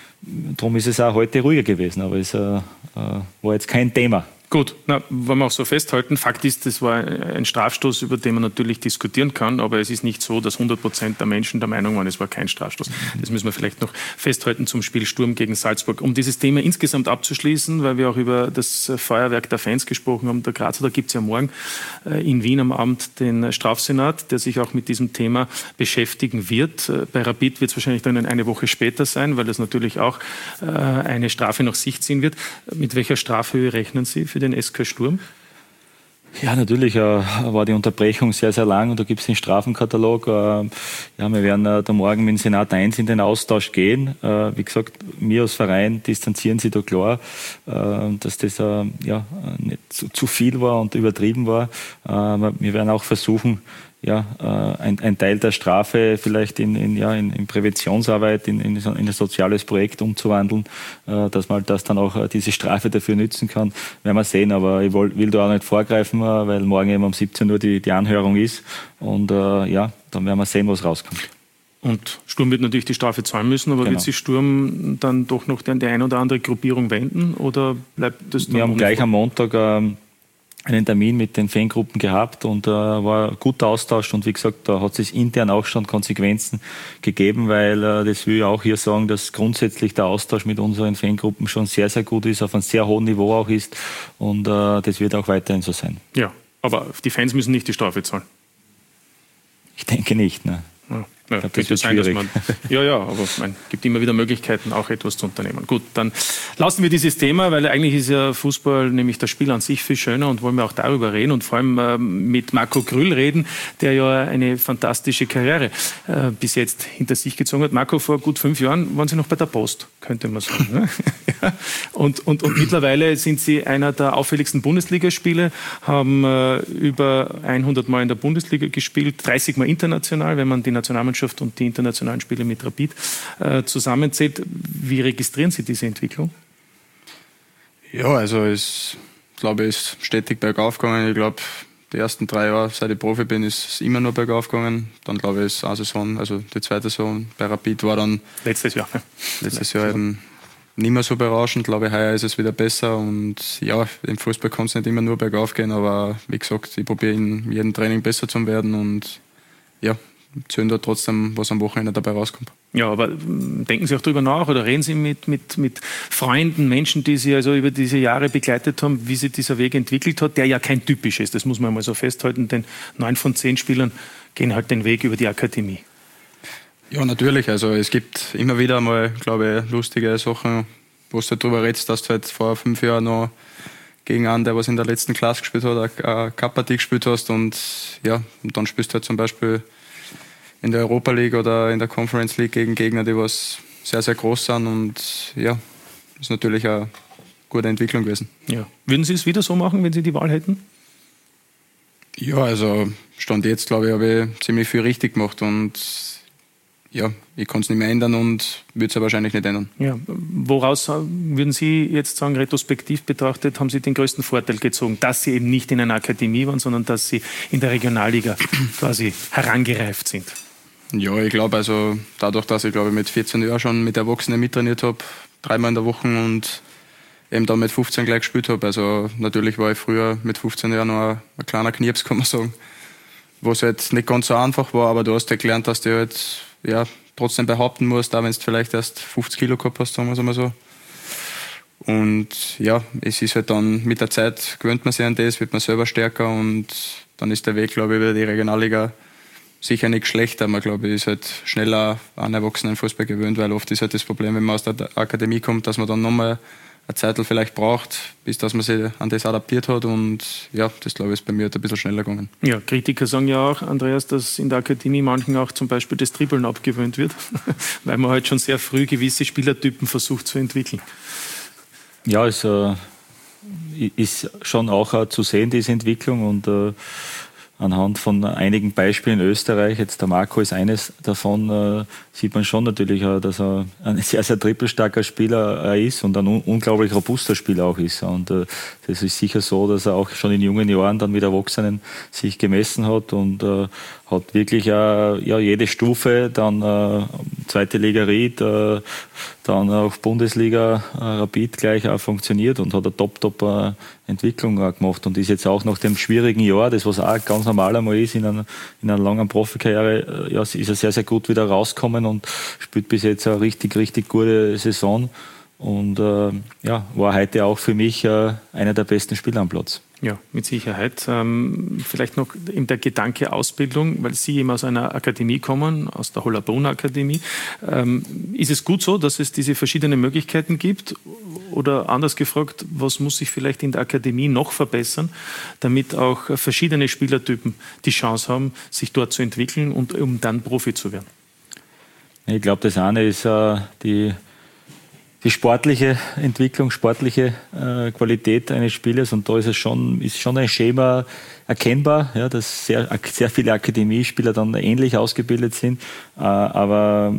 darum ist es auch heute ruhiger gewesen, aber es äh, äh, war jetzt kein Thema. Gut, na, wollen wir auch so festhalten. Fakt ist, das war ein Strafstoß, über den man natürlich diskutieren kann, aber es ist nicht so, dass hundert Prozent der Menschen der Meinung waren, es war kein Strafstoß. Das müssen wir vielleicht noch festhalten zum Spiel Sturm gegen Salzburg. Um dieses Thema insgesamt abzuschließen, weil wir auch über das Feuerwerk der Fans gesprochen haben, der Grazer, da gibt es ja morgen in Wien am Abend den Strafsenat, der sich auch mit diesem Thema beschäftigen wird. Bei Rapid wird es wahrscheinlich dann eine Woche später sein, weil das natürlich auch eine Strafe nach sich ziehen wird. Mit welcher Strafhöhe rechnen Sie für den S K Sturm? Ja, natürlich äh, war die Unterbrechung sehr, sehr lang und da gibt es den Strafenkatalog. Äh, ja, wir werden äh, da morgen mit dem Senat eins in den Austausch gehen. Äh, wie gesagt, wir als Verein distanzieren sich da klar, äh, dass das äh, ja, nicht zu, zu viel war und übertrieben war. Äh, wir werden auch versuchen, ja, äh, ein, ein Teil der Strafe vielleicht in, in, ja, in, in Präventionsarbeit, in, in, in ein soziales Projekt umzuwandeln, äh, dass man das dann auch äh, diese Strafe dafür nützen kann. Werden wir sehen, aber ich will, will da auch nicht vorgreifen, äh, weil morgen eben um siebzehn Uhr die, die Anhörung ist und äh, ja, dann werden wir sehen, was rauskommt. Und Sturm wird natürlich die Strafe zahlen müssen, aber genau. wird sich Sturm dann doch noch die eine oder andere Gruppierung wenden oder bleibt das dann? Wir haben gleich am Montag ähm, einen Termin mit den Fangruppen gehabt und äh, war ein guter Austausch und wie gesagt, da hat es intern auch schon Konsequenzen gegeben, weil äh, das will ich auch hier sagen, dass grundsätzlich der Austausch mit unseren Fangruppen schon sehr, sehr gut ist, auf einem sehr hohen Niveau auch ist und äh, das wird auch weiterhin so sein. Ja, aber die Fans müssen nicht die Strafe zahlen. Ich denke nicht, ne? Ja. Ja, ich glaub, das wird sein, dass schwierig. man, ja, ja, aber es gibt immer wieder Möglichkeiten, auch etwas zu unternehmen. Gut, dann lassen wir dieses Thema, weil eigentlich ist ja Fußball, nämlich das Spiel an sich, viel schöner und wollen wir auch darüber reden und vor allem äh, mit Marco Grüll reden, der ja eine fantastische Karriere äh, bis jetzt hinter sich gezogen hat. Marco, vor gut fünf Jahren waren Sie noch bei der Post, könnte man sagen. Ne? Ja. Und, und, und mittlerweile sind Sie einer der auffälligsten Bundesligaspiele, haben äh, über hundert Mal in der Bundesliga gespielt, dreißig Mal international, wenn man die Nationalmannschaft und die internationalen Spiele mit Rapid äh, zusammenzählt. Wie registrieren Sie diese Entwicklung? Ja, also es, glaube ich, ist stetig bergauf gegangen. Ich glaube, die ersten drei Jahre, seit ich Profi bin, ist es immer nur bergauf gegangen. Dann glaube ich, ist eine Saison, also die zweite Saison bei Rapid war dann letztes Jahr. Ne? Letztes Jahr eben nicht mehr so berauschend. Ich glaube, heuer ist es wieder besser. Und ja, im Fußball kann es nicht immer nur bergauf gehen, aber wie gesagt, ich probiere in jedem Training besser zu werden und ja, zählen da trotzdem, was am Wochenende dabei rauskommt. Ja, aber denken Sie auch darüber nach oder reden Sie mit, mit, mit Freunden, Menschen, die Sie also über diese Jahre begleitet haben, wie sich dieser Weg entwickelt hat, der ja kein typisch ist, das muss man mal so festhalten, denn neun von zehn Spielern gehen halt den Weg über die Akademie. Ja, natürlich. Also es gibt immer wieder mal, glaube ich, lustige Sachen, wo du darüber redest, dass du halt vor fünf Jahren noch gegen einen, der was in der letzten Klasse gespielt hat, eine Cup-Partie gespielt hast und ja, und dann spielst du halt zum Beispiel in der Europa League oder in der Conference League gegen Gegner, die was sehr, sehr groß sind und ja, das ist natürlich eine gute Entwicklung gewesen. Ja. Würden Sie es wieder so machen, wenn Sie die Wahl hätten? Ja, also Stand jetzt, glaube ich, habe ich ziemlich viel richtig gemacht und ja, ich kann es nicht mehr ändern und würde es ja wahrscheinlich nicht ändern. Ja. Woraus würden Sie jetzt sagen, retrospektiv betrachtet, haben Sie den größten Vorteil gezogen, dass Sie eben nicht in einer Akademie waren, sondern dass Sie in der Regionalliga quasi herangereift sind? Ja, ich glaube, also dadurch, dass ich glaube mit vierzehn Jahren schon mit Erwachsenen mittrainiert habe, dreimal in der Woche und eben dann mit fünfzehn gleich gespielt habe. Also natürlich war ich früher mit fünfzehn Jahren noch ein, ein kleiner Knirps, kann man sagen, was halt nicht ganz so einfach war, aber du hast ja gelernt, dass du halt ja, trotzdem behaupten musst, auch wenn du vielleicht erst fünfzig Kilo gehabt hast, sagen wir es mal so. Und ja, es ist halt dann mit der Zeit, gewöhnt man sich an das, wird man selber stärker und dann ist der Weg, glaube ich, über die Regionalliga sicher nicht schlechter. Man, glaube ich, ist halt schneller an Erwachsenenfußball gewöhnt, weil oft ist halt das Problem, wenn man aus der Akademie kommt, dass man dann nochmal eine Zeit vielleicht braucht, bis dass man sich an das adaptiert hat und ja, das glaube ich ist bei mir halt ein bisschen schneller gegangen. Ja, Kritiker sagen ja auch, Andreas, dass in der Akademie manchen auch zum Beispiel das Dribbeln abgewöhnt wird, weil man halt schon sehr früh gewisse Spielertypen versucht zu entwickeln. Ja, es äh, ist schon auch äh, zu sehen, diese Entwicklung und äh, anhand von einigen Beispielen in Österreich, jetzt der Marco ist eines davon, äh, sieht man schon natürlich, äh, dass er ein sehr, sehr trippelstarker Spieler äh, ist und ein un- unglaublich robuster Spieler auch ist. Und äh, das ist sicher so, dass er auch schon in jungen Jahren dann mit Erwachsenen sich gemessen hat und äh, hat wirklich äh, ja, jede Stufe, dann äh, zweite Liga Ried, äh, dann auch Bundesliga äh, Rapid gleich auch funktioniert und hat eine Top-Top-Entwicklung äh, gemacht und ist jetzt auch nach dem schwierigen Jahr, das was auch ganz normal einmal ist, in einer, in einer langen Profikarriere, äh, ja, ist er sehr, sehr gut wieder rausgekommen und spielt bis jetzt eine richtig, richtig gute Saison und äh, ja, war heute auch für mich äh, einer der besten Spieler am Platz. Ja, mit Sicherheit. Ähm, vielleicht noch in der Gedanke Ausbildung, weil Sie eben aus einer Akademie kommen, aus der Hollabrunner Akademie. Ähm, ist es gut so, dass es diese verschiedenen Möglichkeiten gibt? Oder anders gefragt, was muss sich vielleicht in der Akademie noch verbessern, damit auch verschiedene Spielertypen die Chance haben, sich dort zu entwickeln und um dann Profi zu werden? Ich glaube, das eine ist äh, die Die sportliche Entwicklung, sportliche äh, Qualität eines Spielers und da ist es schon, ist schon ein Schema erkennbar, ja, dass sehr, sehr viele Akademiespieler dann ähnlich ausgebildet sind, äh, aber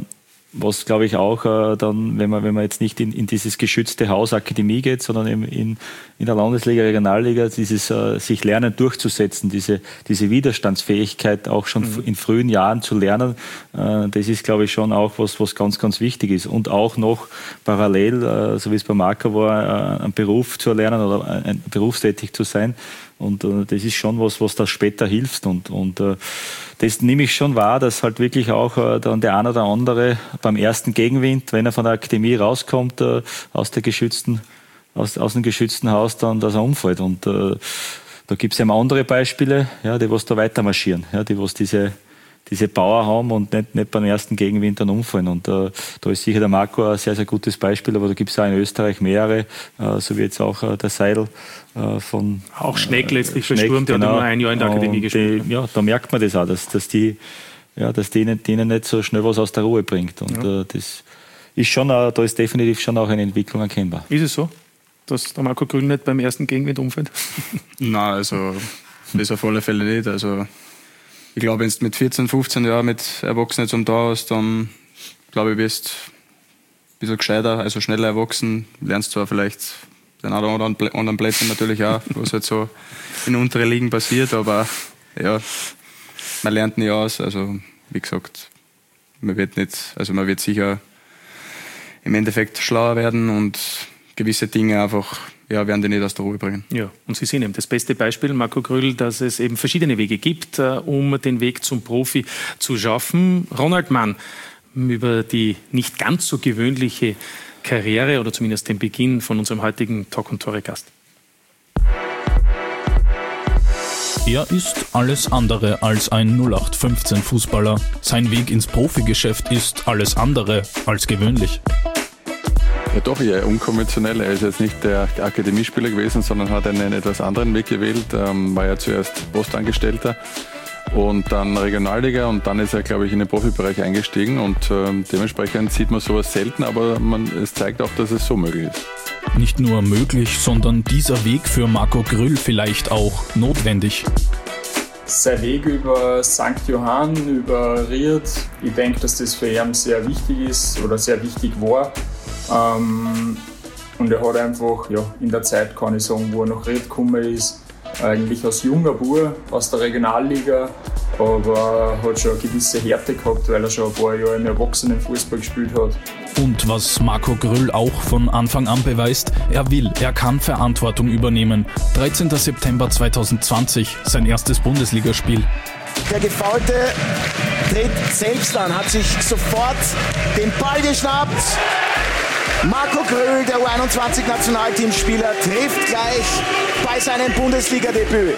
was glaube ich auch äh, dann, wenn man, wenn man jetzt nicht in, in dieses geschützte Haus Akademie geht, sondern in, in, in der Landesliga, Regionalliga, dieses äh, sich lernen durchzusetzen, diese, diese Widerstandsfähigkeit auch schon mhm. in frühen Jahren zu lernen, äh, das ist glaube ich schon auch was, was ganz, ganz wichtig ist. Und auch noch parallel, äh, so wie es bei Marco war, äh, einen Beruf zu erlernen oder ein, berufstätig zu sein. Und äh, das ist schon was, was da später hilft. Und, und äh, das nehme ich schon wahr, dass halt wirklich auch äh, dann der eine oder andere beim ersten Gegenwind, wenn er von der Akademie rauskommt, äh, aus, der geschützten, aus, aus dem geschützten Haus, dann, dass er umfällt. Und äh, da gibt es eben andere Beispiele, ja, die was da weiter marschieren, ja, die was diese, diese Power haben und nicht, nicht beim ersten Gegenwind dann umfallen. Und äh, da ist sicher der Marco ein sehr, sehr gutes Beispiel, aber da gibt es auch in Österreich mehrere, äh, so wie jetzt auch äh, der Seidel äh, von... Auch Schneck letztlich Schneck, verstürmt, der genau, hat nur ein Jahr in der Akademie gespielt. Die, ja, da merkt man das auch, dass, dass die, ja, dass denen, denen nicht so schnell was aus der Ruhe bringt. Und ja. äh, das ist schon, auch, da ist definitiv schon auch eine Entwicklung erkennbar. Ist es so, dass der Marco Grüll nicht beim ersten Gegenwind umfällt? Nein, also das auf alle Fälle nicht. Also ich glaube, wenn du mit vierzehn, fünfzehn Jahren mit Erwachsenen zum Tor hast, dann glaube ich, bist du ein bisschen gescheiter, also schneller erwachsen. Lernst zwar vielleicht den einen oder anderen Plätzen natürlich auch, was halt so in unteren Ligen passiert, aber ja, man lernt nie aus. Also wie gesagt, man wird nicht, also man wird sicher im Endeffekt schlauer werden und gewisse Dinge einfach, ja, werden die nicht aus der Ruhe bringen. Ja, und Sie sind eben das beste Beispiel, Marco Grüll, dass es eben verschiedene Wege gibt, um den Weg zum Profi zu schaffen. Ronald Mann, über die nicht ganz so gewöhnliche Karriere oder zumindest den Beginn von unserem heutigen Talk- und Tore-Gast. Er ist alles andere als ein null acht fünfzehn Fußballer. Sein Weg ins Profigeschäft ist alles andere als gewöhnlich. Ja, doch eher unkonventionell. Er ist jetzt nicht der Akademiespieler gewesen, sondern hat einen etwas anderen Weg gewählt. Ähm, war ja zuerst Postangestellter und dann Regionalliga und dann ist er, glaube ich, in den Profibereich eingestiegen und ähm, dementsprechend sieht man sowas selten, aber man, es zeigt auch, dass es so möglich ist. Nicht nur möglich, sondern dieser Weg für Marco Grüll vielleicht auch notwendig. Sein Weg über Sankt Johann, über Ried, ich denke, dass das für ihn sehr wichtig ist oder sehr wichtig war. Ähm, und er hat einfach ja, in der Zeit, kann ich sagen, wo er nach Ried gekommen ist, eigentlich als junger Bub aus der Regionalliga, aber hat schon eine gewisse Härte gehabt, weil er schon ein paar Jahre im Erwachsenenfußball gespielt hat. Und was Marco Grüll auch von Anfang an beweist, er will, er kann Verantwortung übernehmen. dreizehnten September zweitausendzwanzig, sein erstes Bundesligaspiel. Der Gefaulte tritt selbst an, hat sich sofort den Ball geschnappt. Marco Grüll, der U einundzwanzig-Nationalteamspieler, trifft gleich bei seinem Bundesliga-Debüt.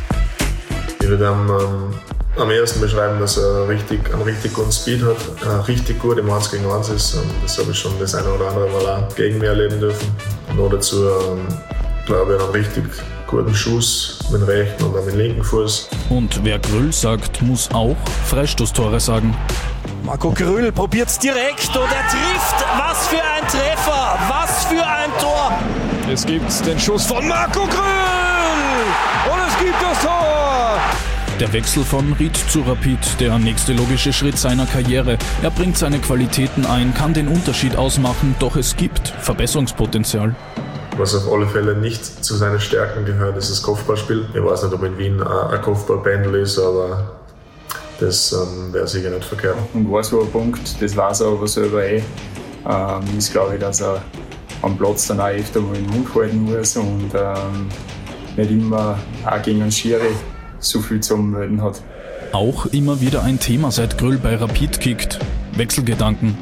Ich würde am, ähm, am ersten beschreiben, dass er richtig, einen richtig guten Speed hat, äh, richtig gut im eins gegen eins ist. Und das habe ich schon das eine oder andere Mal auch gegen mich erleben dürfen. Und noch dazu, ähm, glaube ich, einen richtig guten Schuss mit dem rechten und mit dem linken Fuß. Und wer Grüll sagt, muss auch Freistoßtore sagen. Marco Grüll probiert's direkt und er trifft. Was für ein Treffer, was für ein Tor. Es gibt den Schuss von Marco Grüll und es gibt das Tor. Der Wechsel von Ried zu Rapid, der nächste logische Schritt seiner Karriere. Er bringt seine Qualitäten ein, kann den Unterschied ausmachen, doch es gibt Verbesserungspotenzial. Was auf alle Fälle nicht zu seinen Stärken gehört, ist das Kopfballspiel. Ich weiß nicht, ob in Wien ein Kopfballpendel ist, aber das ähm, wäre sicher nicht verkehrt. Und war so ein Punkt, das weiß er aber selber eh, ähm, ist glaube ich, dass er am Platz dann auch öfter mal den Mund halten muss und ähm, nicht immer auch gegen einen Schiri so viel zu melden hat. Auch immer wieder ein Thema, seit Grüll bei Rapid kickt. Wechselgedanken.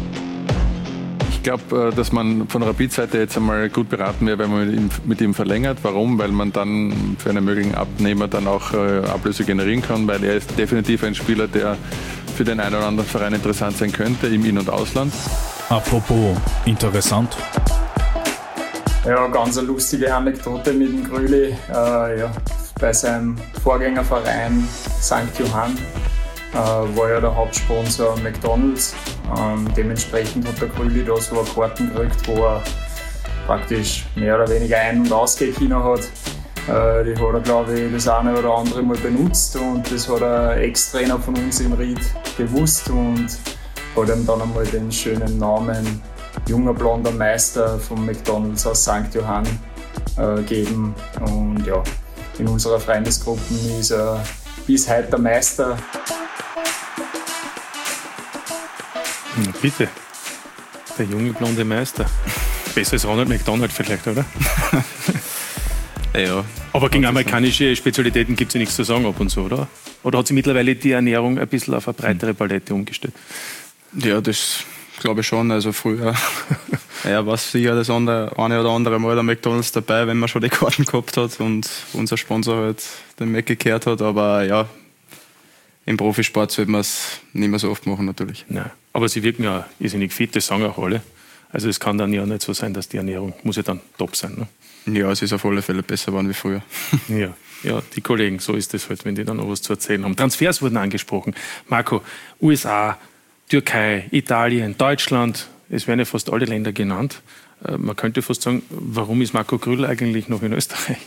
Ich glaube, dass man von Rapid-Seite jetzt einmal gut beraten wäre, wenn man mit ihm, mit ihm verlängert. Warum? Weil man dann für einen möglichen Abnehmer dann auch äh, Ablöse generieren kann, weil er ist definitiv ein Spieler, der für den einen oder anderen Verein interessant sein könnte, im In- und Ausland. Apropos interessant. Ja, ganz eine lustige Anekdote mit dem Grüli. Äh, ja, bei seinem Vorgängerverein Sankt Johann äh, war ja der Hauptsponsor McDonalds. Ähm, dementsprechend hat der Grüli da so eine Karten gekriegt, wo er praktisch mehr oder weniger Ein- und Ausgehkinder hat. Äh, die hat er, glaube ich, das eine oder andere Mal benutzt und das hat ein Ex-Trainer von uns in Ried gewusst und hat ihm dann einmal den schönen Namen junger blonder Meister vom McDonald's aus Sankt Johann äh, gegeben. Und ja, in unserer Freundesgruppe ist er bis heute der Meister. Na bitte, der junge blonde Meister. Besseres Ronald McDonald vielleicht, oder? Ja. Aber gegen amerikanische Spezialitäten gibt es ja nichts zu sagen ab und zu, oder? Oder hat sich mittlerweile die Ernährung ein bisschen auf eine breitere Palette umgestellt? Ja, das glaube ich schon. Also früher ja, war sicher das andere, eine oder andere Mal der McDonald's dabei, wenn man schon die Karten gehabt hat und unser Sponsor halt den Mac gekehrt hat. Aber ja, im Profisport sollte man es nicht mehr so oft machen natürlich. Nein. Aber sie wirken ja irrsinnig fit, das sagen auch alle. Also es kann dann ja nicht so sein, dass die Ernährung muss ja dann top sein. Ne? Ja, es ist auf alle Fälle besser geworden wie früher. Ja, ja, die Kollegen, so ist es halt, wenn die dann noch was zu erzählen haben. Transfers wurden angesprochen. Marco, U S A, Türkei, Italien, Deutschland, es werden ja fast alle Länder genannt. Man könnte fast sagen, warum ist Marco Grüll eigentlich noch in Österreich?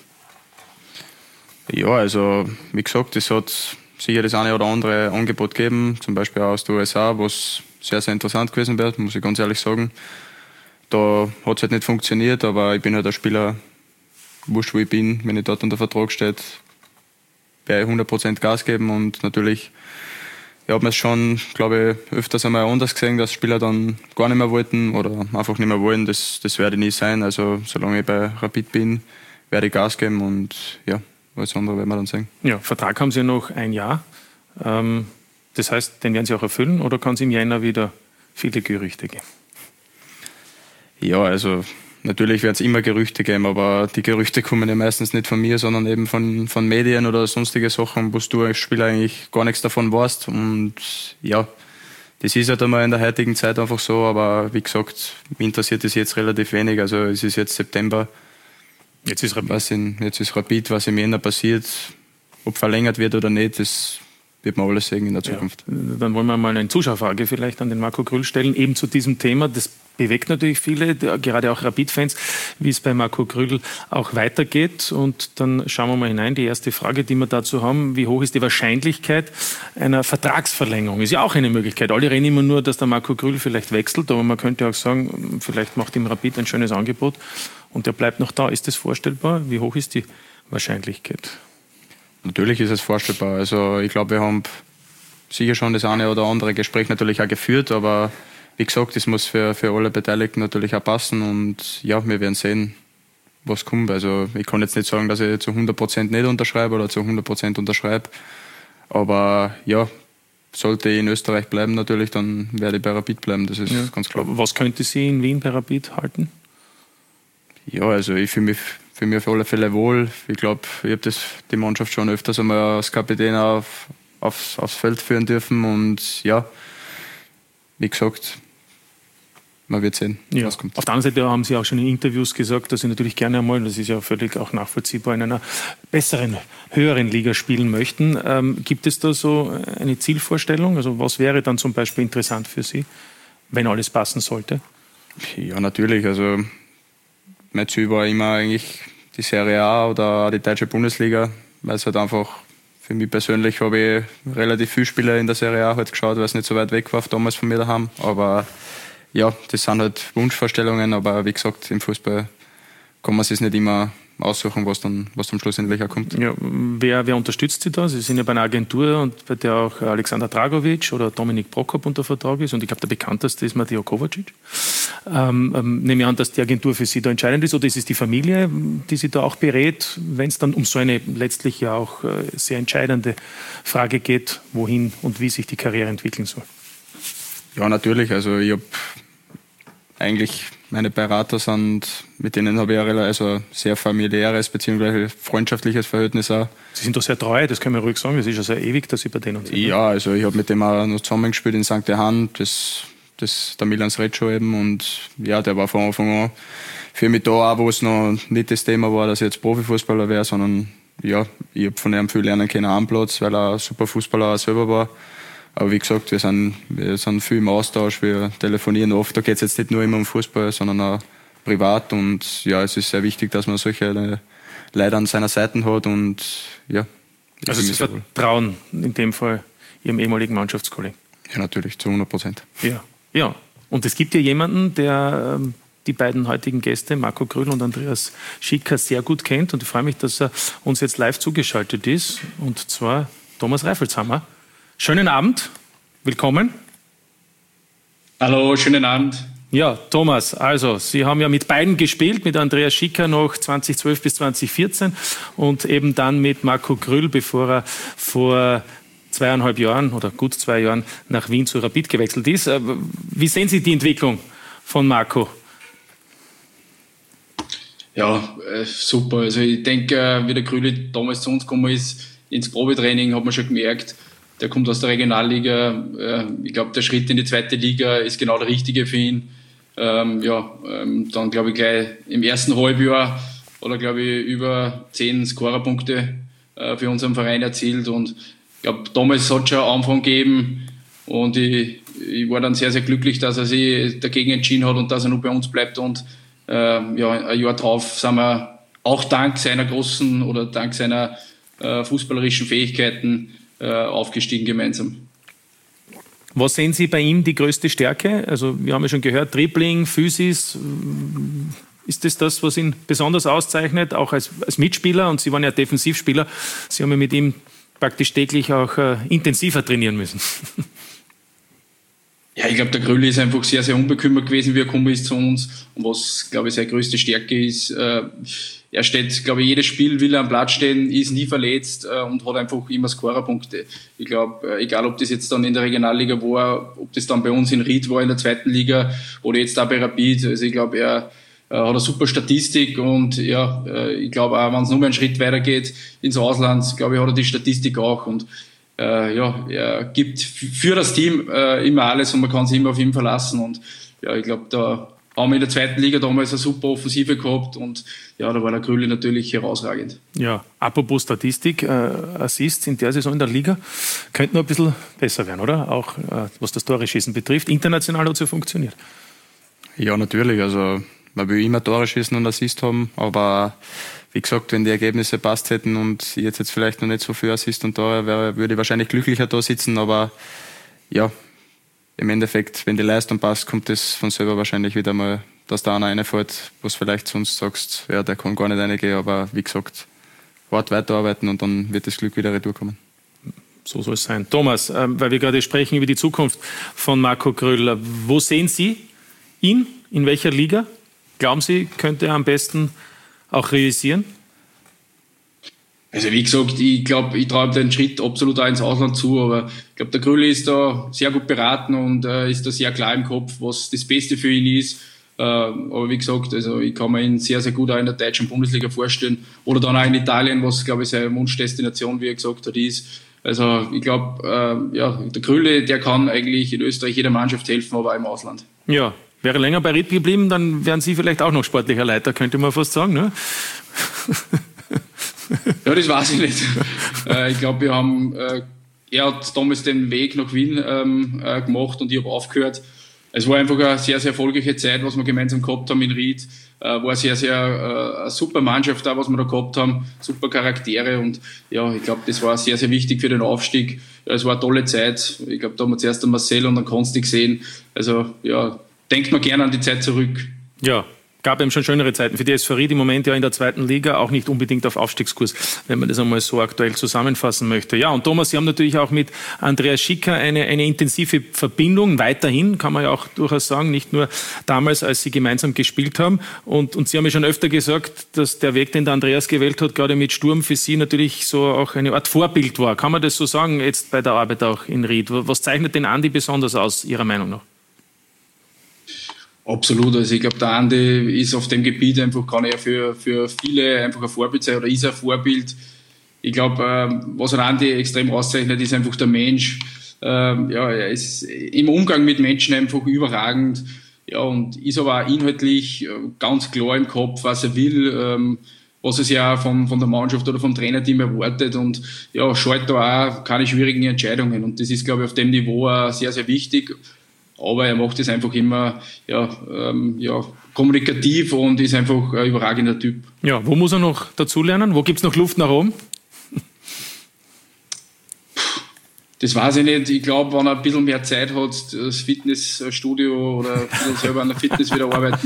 Ja, also wie gesagt, es hat sicher das eine oder andere Angebot gegeben, zum Beispiel aus der U S A, was sehr, sehr interessant gewesen wäre, muss ich ganz ehrlich sagen. Da hat es halt nicht funktioniert, aber ich bin halt ein Spieler, wurscht wo ich bin, wenn ich dort unter Vertrag steht, werde ich hundert Prozent Gas geben und natürlich, ich habe mir es schon, glaube ich, öfters einmal anders gesehen, dass Spieler dann gar nicht mehr wollten oder einfach nicht mehr wollen, das, das werde ich nie sein, also solange ich bei Rapid bin, werde ich Gas geben und ja, alles andere werden wir dann sehen. Ja, Vertrag haben Sie noch ein Jahr, ähm, das heißt, den werden Sie auch erfüllen oder kann es im Jänner wieder viele Gerüchte geben? Ja, also natürlich wird es immer Gerüchte geben, aber die Gerüchte kommen ja meistens nicht von mir, sondern eben von, von Medien oder sonstige Sachen, wo du als Spieler eigentlich gar nichts davon weißt. Und ja, das ist halt einmal in der heutigen Zeit einfach so, aber wie gesagt, mich interessiert das jetzt relativ wenig. Also es ist jetzt September. Jetzt ist Rapid. Was in, jetzt ist Rapid, was im Jänner passiert, ob verlängert wird oder nicht, das wird man alles sehen in der Zukunft. Ja, dann wollen wir mal eine Zuschauerfrage vielleicht an den Marco Grüll stellen, eben zu diesem Thema. Das bewegt natürlich viele, gerade auch Rapid-Fans, wie es bei Marco Grüll auch weitergeht. Und dann schauen wir mal hinein. Die erste Frage, die wir dazu haben, wie hoch ist die Wahrscheinlichkeit einer Vertragsverlängerung? Ist ja auch eine Möglichkeit. Alle reden immer nur, dass der Marco Grüll vielleicht wechselt, aber man könnte auch sagen, vielleicht macht ihm Rapid ein schönes Angebot und der bleibt noch da. Ist das vorstellbar? Wie hoch ist die Wahrscheinlichkeit? Natürlich ist es vorstellbar. Also ich glaube, wir haben sicher schon das eine oder andere Gespräch natürlich auch geführt, aber wie gesagt, das muss für, für alle Beteiligten natürlich auch passen und ja, wir werden sehen, was kommt. Also ich kann jetzt nicht sagen, dass ich zu hundert Prozent nicht unterschreibe oder zu hundert Prozent unterschreibe, aber ja, sollte ich in Österreich bleiben natürlich, dann werde ich bei Rapid bleiben, das ist ja ganz klar. Was könnte Sie in Wien bei Rapid halten? Ja, also ich fühle mich für mich auf alle Fälle wohl. Ich glaube, ich habe die Mannschaft schon öfters einmal als Kapitän auf, aufs, aufs Feld führen dürfen und ja, wie gesagt, man wird sehen, ja. was kommt. Auf der anderen Seite haben Sie auch schon in Interviews gesagt, dass Sie natürlich gerne einmal, das ist ja völlig auch nachvollziehbar, in einer besseren, höheren Liga spielen möchten. Ähm, gibt es da so eine Zielvorstellung? Also was wäre dann zum Beispiel interessant für Sie, wenn alles passen sollte? Ja, natürlich. Also mein Ziel war immer eigentlich die Serie A oder die deutsche Bundesliga, weil es halt einfach, für mich persönlich habe ich relativ viele Spiele in der Serie A halt geschaut, weil es nicht so weit weg war damals von mir daheim. Aber ja, das sind halt Wunschvorstellungen, aber wie gesagt, im Fußball kann man sich nicht immer aussuchen, was dann, was dann schlussendlich auch kommt. Ja, wer, wer unterstützt Sie da? Sie sind ja bei einer Agentur, und bei der auch Alexander Dragovic oder Dominik Prokop unter Vertrag ist, und ich glaube, der bekannteste ist Mateo Kovacic. Ähm, ähm, nehme ich an, dass die Agentur für Sie da entscheidend ist, oder ist es die Familie, die Sie da auch berät, wenn es dann um so eine letztlich ja auch äh, sehr entscheidende Frage geht, wohin und wie sich die Karriere entwickeln soll? Ja, natürlich. Also ich habe eigentlich meine Berater sind, mit denen habe ich ein also sehr familiäres bzw. freundschaftliches Verhältnis auch. Sie sind doch sehr treu, das kann man ruhig sagen. Es ist ja sehr ewig, dass Sie bei denen sind. Ja, also ich habe mit dem auch noch zusammengespielt in Sankt Johann, das, das der Milan Srećo eben, und ja, der war von Anfang an für mich da auch, wo es noch nicht das Thema war, dass ich jetzt Profifußballer wäre, sondern ja, ich habe von ihm viel lernen können am Platz, weil er ein super Fußballer selber war. Aber wie gesagt, wir sind, wir sind viel im Austausch, wir telefonieren oft. Da geht es jetzt nicht nur immer um Fußball, sondern auch privat. Und ja, es ist sehr wichtig, dass man solche Leute an seiner Seite hat. Und ja, also Sie vertrauen in dem Fall Ihrem ehemaligen Mannschaftskollegen? Ja, natürlich, zu hundert Prozent. Ja, ja. Und es gibt ja jemanden, der ähm, die beiden heutigen Gäste, Marco Gröll und Andreas Schicker, sehr gut kennt. Und ich freue mich, dass er uns jetzt live zugeschaltet ist. Und zwar Thomas Reifelshammer. Schönen Abend, willkommen. Hallo, schönen Abend. Ja, Thomas, also Sie haben ja mit beiden gespielt, mit Andreas Schicker noch zweitausendzwölf bis zweitausendvierzehn und eben dann mit Marco Gröll, bevor er vor zweieinhalb Jahren oder gut zwei Jahren nach Wien zu Rapid gewechselt ist. Wie sehen Sie die Entwicklung von Marco? Ja, äh, super. Also ich denke, äh, wie der Grüli damals zu uns gekommen ist, ins Probetraining, hat man schon gemerkt, der kommt aus der Regionalliga. Äh, ich glaube, der Schritt in die zweite Liga ist genau der richtige für ihn. Ähm, ja, ähm, dann glaube ich gleich im ersten Halbjahr oder glaube ich über zehn Scorerpunkte äh, für unseren Verein erzielt. Und ich glaube, damals hat es schon einen Anfang gegeben und ich, ich war dann sehr, sehr glücklich, dass er sich dagegen entschieden hat und dass er nur bei uns bleibt. Und äh, ja, ein Jahr drauf sind wir auch dank seiner großen oder dank seiner äh, fußballerischen Fähigkeiten äh, aufgestiegen gemeinsam. Was sehen Sie bei ihm die größte Stärke? Also wir haben ja schon gehört, Dribbling, Physis. Ist das das, was ihn besonders auszeichnet, auch als, als Mitspieler? Und Sie waren ja Defensivspieler. Sie haben ja mit ihm praktisch täglich auch äh, intensiver trainieren müssen. Ja, ich glaube, der Gröll ist einfach sehr, sehr unbekümmert gewesen, wie er gekommen ist zu uns. Und was, glaube ich, seine größte Stärke ist, äh, er steht, glaube ich, jedes Spiel will er am Platz stehen, ist nie verletzt äh, und hat einfach immer Scorerpunkte. Ich glaube, äh, egal ob das jetzt dann in der Regionalliga war, ob das dann bei uns in Ried war in der zweiten Liga oder jetzt da bei Rapid. Also ich glaube, er äh, hat eine super Statistik und ja, äh, ich glaube auch, wenn es nur einen Schritt weitergeht ins Ausland, glaube ich, hat er die Statistik auch. Und äh, ja, er gibt für das Team äh, immer alles und man kann sich immer auf ihn verlassen. Und ja, ich glaube, da haben wir in der zweiten Liga damals eine super Offensive gehabt und ja, da war der Grüli natürlich herausragend. Ja, apropos Statistik, äh, Assists in der Saison in der Liga könnten noch ein bisschen besser werden, oder? Auch äh, was das Tore-Schießen betrifft. International hat es ja funktioniert. Ja, natürlich. Also man will immer Tore schießen und Assist haben, aber wie gesagt, wenn die Ergebnisse passt hätten und ich jetzt, jetzt vielleicht noch nicht so viel Assist und Tore wäre, würde ich wahrscheinlich glücklicher da sitzen, aber ja, im Endeffekt, wenn die Leistung passt, kommt das von selber wahrscheinlich wieder mal, dass da einer reinfällt, was vielleicht sonst sagst, ja, der kann gar nicht reingehen, aber wie gesagt, hart weiterarbeiten und dann wird das Glück wieder retourkommen. So soll es sein. Thomas, äh, weil wir gerade sprechen über die Zukunft von Marco Gröll, wo sehen Sie ihn? In welcher Liga? Glauben Sie, könnte er am besten auch realisieren? Also wie gesagt, ich glaube, ich traue den Schritt absolut auch ins Ausland zu, aber ich glaube, der Grüli ist da sehr gut beraten und äh, ist da sehr klar im Kopf, was das Beste für ihn ist. Äh, aber wie gesagt, also ich kann mir ihn sehr, sehr gut auch in der deutschen Bundesliga vorstellen oder dann auch in Italien, was, glaube ich, seine Wunschdestination, wie er gesagt hat, ist. Also ich glaube, äh, ja, der Grüli, der kann eigentlich in Österreich jeder Mannschaft helfen, aber auch im Ausland. Ja, wäre länger bei Ried geblieben, dann wären Sie vielleicht auch noch sportlicher Leiter, könnte man fast sagen, ne? Ja, das weiß ich nicht. äh, ich glaube, wir haben, äh, er hat damals den Weg nach Wien ähm, äh, gemacht und ich habe aufgehört. Es war einfach eine sehr, sehr erfolgreiche Zeit, was wir gemeinsam gehabt haben in Ried. Äh, war sehr, sehr äh, eine super Mannschaft da, was wir da gehabt haben, super Charaktere und ja, ich glaube, das war sehr, sehr wichtig für den Aufstieg. Es war eine tolle Zeit. Ich glaube, da haben wir zuerst den Marcel und dann Konsti gesehen. Also ja, denkt man gerne an die Zeit zurück. Ja. Gab eben schon schönere Zeiten. Für die S V Ried im Moment ja in der zweiten Liga, auch nicht unbedingt auf Aufstiegskurs, wenn man das einmal so aktuell zusammenfassen möchte. Ja, und Thomas, Sie haben natürlich auch mit Andreas Schicker eine, eine intensive Verbindung, weiterhin, kann man ja auch durchaus sagen, nicht nur damals, als Sie gemeinsam gespielt haben. Und, und Sie haben ja schon öfter gesagt, dass der Weg, den der Andreas gewählt hat, gerade mit Sturm, für Sie natürlich so auch eine Art Vorbild war. Kann man das so sagen, jetzt bei der Arbeit auch in Ried? Was zeichnet den Andi besonders aus, Ihrer Meinung nach? Absolut, also ich glaube, der Andi ist auf dem Gebiet einfach, kann er für, für viele einfach ein Vorbild sein oder ist ein Vorbild. Ich glaube, ähm, was ein Andi extrem auszeichnet, ist einfach der Mensch. Ähm, ja, er ist im Umgang mit Menschen einfach überragend. Ja, und ist aber auch inhaltlich ganz klar im Kopf, was er will, ähm, was es ja von, von der Mannschaft oder vom Trainerteam erwartet und ja, schaut da auch keine schwierigen Entscheidungen. Und das ist, glaube ich, auf dem Niveau auch sehr, sehr wichtig. Aber er macht es einfach immer ja, ähm, ja, kommunikativ und ist einfach ein überragender Typ. Ja, wo muss er noch dazulernen? Wo gibt es noch Luft nach oben? Das weiß ich nicht. Ich glaube, wenn er ein bisschen mehr Zeit hat, das Fitnessstudio oder ein bisschen selber an der Fitness wieder arbeiten.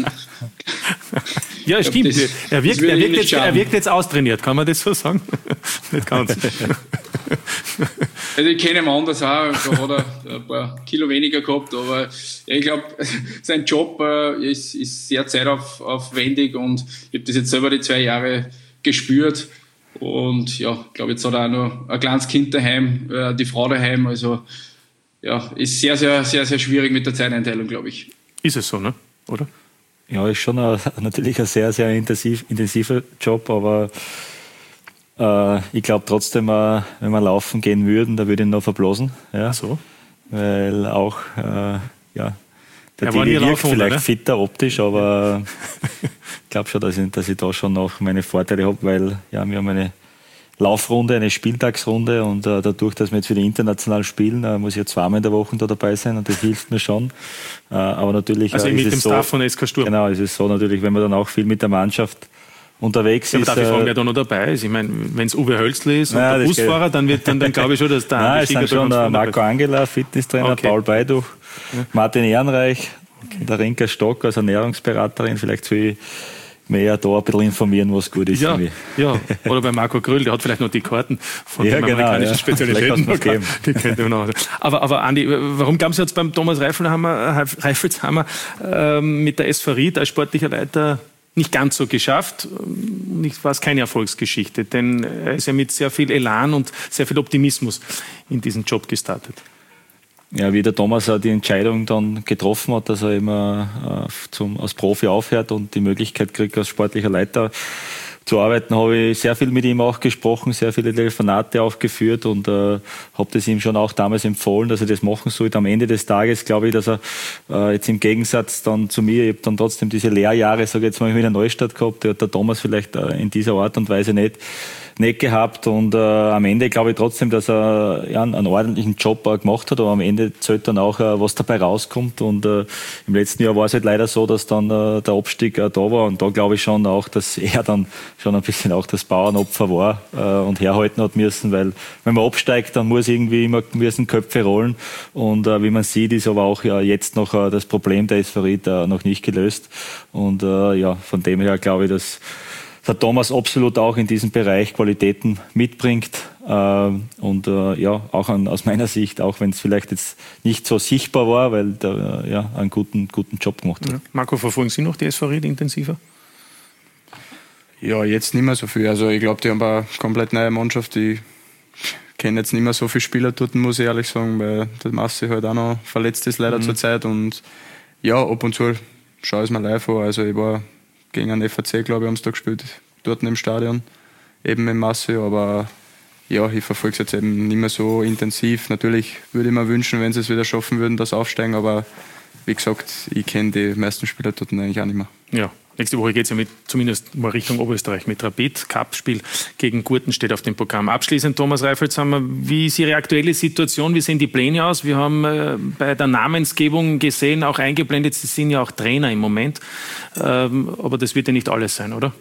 Ja, ich stimmt. Glaub, das, er, wirkt, er, wirkt jetzt, er wirkt jetzt austrainiert, kann man das so sagen? Nicht ganz. Also ich kenne ihn anders auch, da hat er ein paar Kilo weniger gehabt, aber ich glaube, sein Job äh, ist, ist sehr zeitaufwendig und ich habe das jetzt selber die zwei Jahre gespürt. Und ja, ich glaube, jetzt hat er auch noch ein kleines Kind daheim, äh, die Frau daheim. Also ja, ist sehr, sehr, sehr, sehr schwierig mit der Zeiteinteilung, glaube ich. Ist es so, ne? Oder? Ja, ist schon ein, natürlich ein sehr, sehr intensiv, intensiver Job, aber äh, ich glaube trotzdem, äh, wenn wir laufen gehen würden, da würde ich ihn noch verblasen. Ja? Ach so. Weil auch, äh, ja, der Dini wirkt laufen, vielleicht oder? fitter optisch, aber ich glaube schon, dass ich, dass ich da schon noch meine Vorteile habe, weil ja, wir haben eine Laufrunde, eine Spieltagsrunde und äh, dadurch, dass wir jetzt wieder international spielen, äh, muss ich ja zweimal in der Woche da dabei sein und das hilft mir schon. Äh, aber natürlich also äh, mit ist dem es so, Staff von S K Sturm. Genau, es ist so natürlich, wenn man dann auch viel mit der Mannschaft unterwegs ja, ist. Aber darf ich fragen, äh, wer da noch dabei ist? Ich meine, wenn es Uwe Hölzli ist und Nein, der das Busfahrer, dann, wird, dann, dann glaube ich schon, dass der Nein, es sind schon der Marco Angela, Fitnesstrainer, Okay. Paul Beiduch, Ja. Martin Ehrenreich, der Rinka Stock als Ernährungsberaterin. Vielleicht soll ich mehr da ein bisschen informieren, was gut ist. Ja, für mich. ja, oder bei Marco Gröll, der hat vielleicht noch die Karten von Ja, den genau, amerikanischen ja. Spezialitäten. Vielleicht kann's Die kennt ihr noch. Aber, aber Andi, warum glauben Sie jetzt beim Thomas Reifelhammer, Reifelshammer ähm, mit der S V Ried als sportlicher Leiter nicht ganz so geschafft? Nicht, war es keine Erfolgsgeschichte, denn er ist ja mit sehr viel Elan und sehr viel Optimismus in diesen Job gestartet. Ja, wie der Thomas auch die Entscheidung dann getroffen hat, dass er immer äh, zum, als Profi aufhört und die Möglichkeit kriegt, als sportlicher Leiter zu arbeiten, habe ich sehr viel mit ihm auch gesprochen, sehr viele Telefonate auch geführt und äh, habe das ihm schon auch damals empfohlen, dass er das machen sollte. Am Ende des Tages glaube ich, dass er äh, jetzt im Gegensatz dann zu mir, ich habe dann trotzdem diese Lehrjahre, sage ich jetzt mal, wieder Neustadt gehabt, die hat der Thomas vielleicht äh, in dieser Art und Weise nicht nicht gehabt und äh, am Ende glaube ich trotzdem, dass er ja, einen, einen ordentlichen Job äh, gemacht hat, aber am Ende zählt dann auch, äh, was dabei rauskommt und äh, im letzten Jahr war es halt leider so, dass dann äh, der Abstieg äh, da war und da glaube ich schon auch, dass er dann schon ein bisschen auch das Bauernopfer war äh, und herhalten hat müssen, weil wenn man absteigt, dann muss irgendwie immer müssen Köpfe rollen und äh, wie man sieht, ist aber auch ja, jetzt noch äh, das Problem der S V Ried äh, noch nicht gelöst und äh, ja, von dem her glaube ich, dass der Thomas absolut auch in diesem Bereich Qualitäten mitbringt äh, und äh, ja, auch an, aus meiner Sicht, auch wenn es vielleicht jetzt nicht so sichtbar war, weil der äh, ja, einen guten, guten Job gemacht hat. Ja. Marco, verfolgen Sie noch die S V Ried intensiver? Ja, jetzt nicht mehr so viel. Also ich glaube, die haben eine komplett neue Mannschaft. Ich kenne jetzt nicht mehr so viele Spieler dort, muss ich ehrlich sagen, weil der Massi halt auch noch verletzt ist leider mhm. zur Zeit und ja, ab und zu schaue ich es mir live an. Also ich war gegen einen F A C, glaube ich, haben sie da gespielt, dort im Stadion, eben mit Massio, aber ja, ich verfolge es jetzt eben nicht mehr so intensiv. Natürlich würde ich mir wünschen, wenn sie es wieder schaffen würden, das Aufsteigen, aber wie gesagt, ich kenne die meisten Spieler dort eigentlich auch nicht mehr. Ja. Nächste Woche geht es ja mit, zumindest mal Richtung Oberösterreich mit Rapid. Cup-Spiel gegen Gurten steht auf dem Programm. Abschließend, Thomas Reifelshammer, wie ist Ihre aktuelle Situation? Wie sehen die Pläne aus? Wir haben äh, bei der Namensgebung gesehen, auch eingeblendet, Sie sind ja auch Trainer im Moment. Ähm, aber das wird ja nicht alles sein, oder?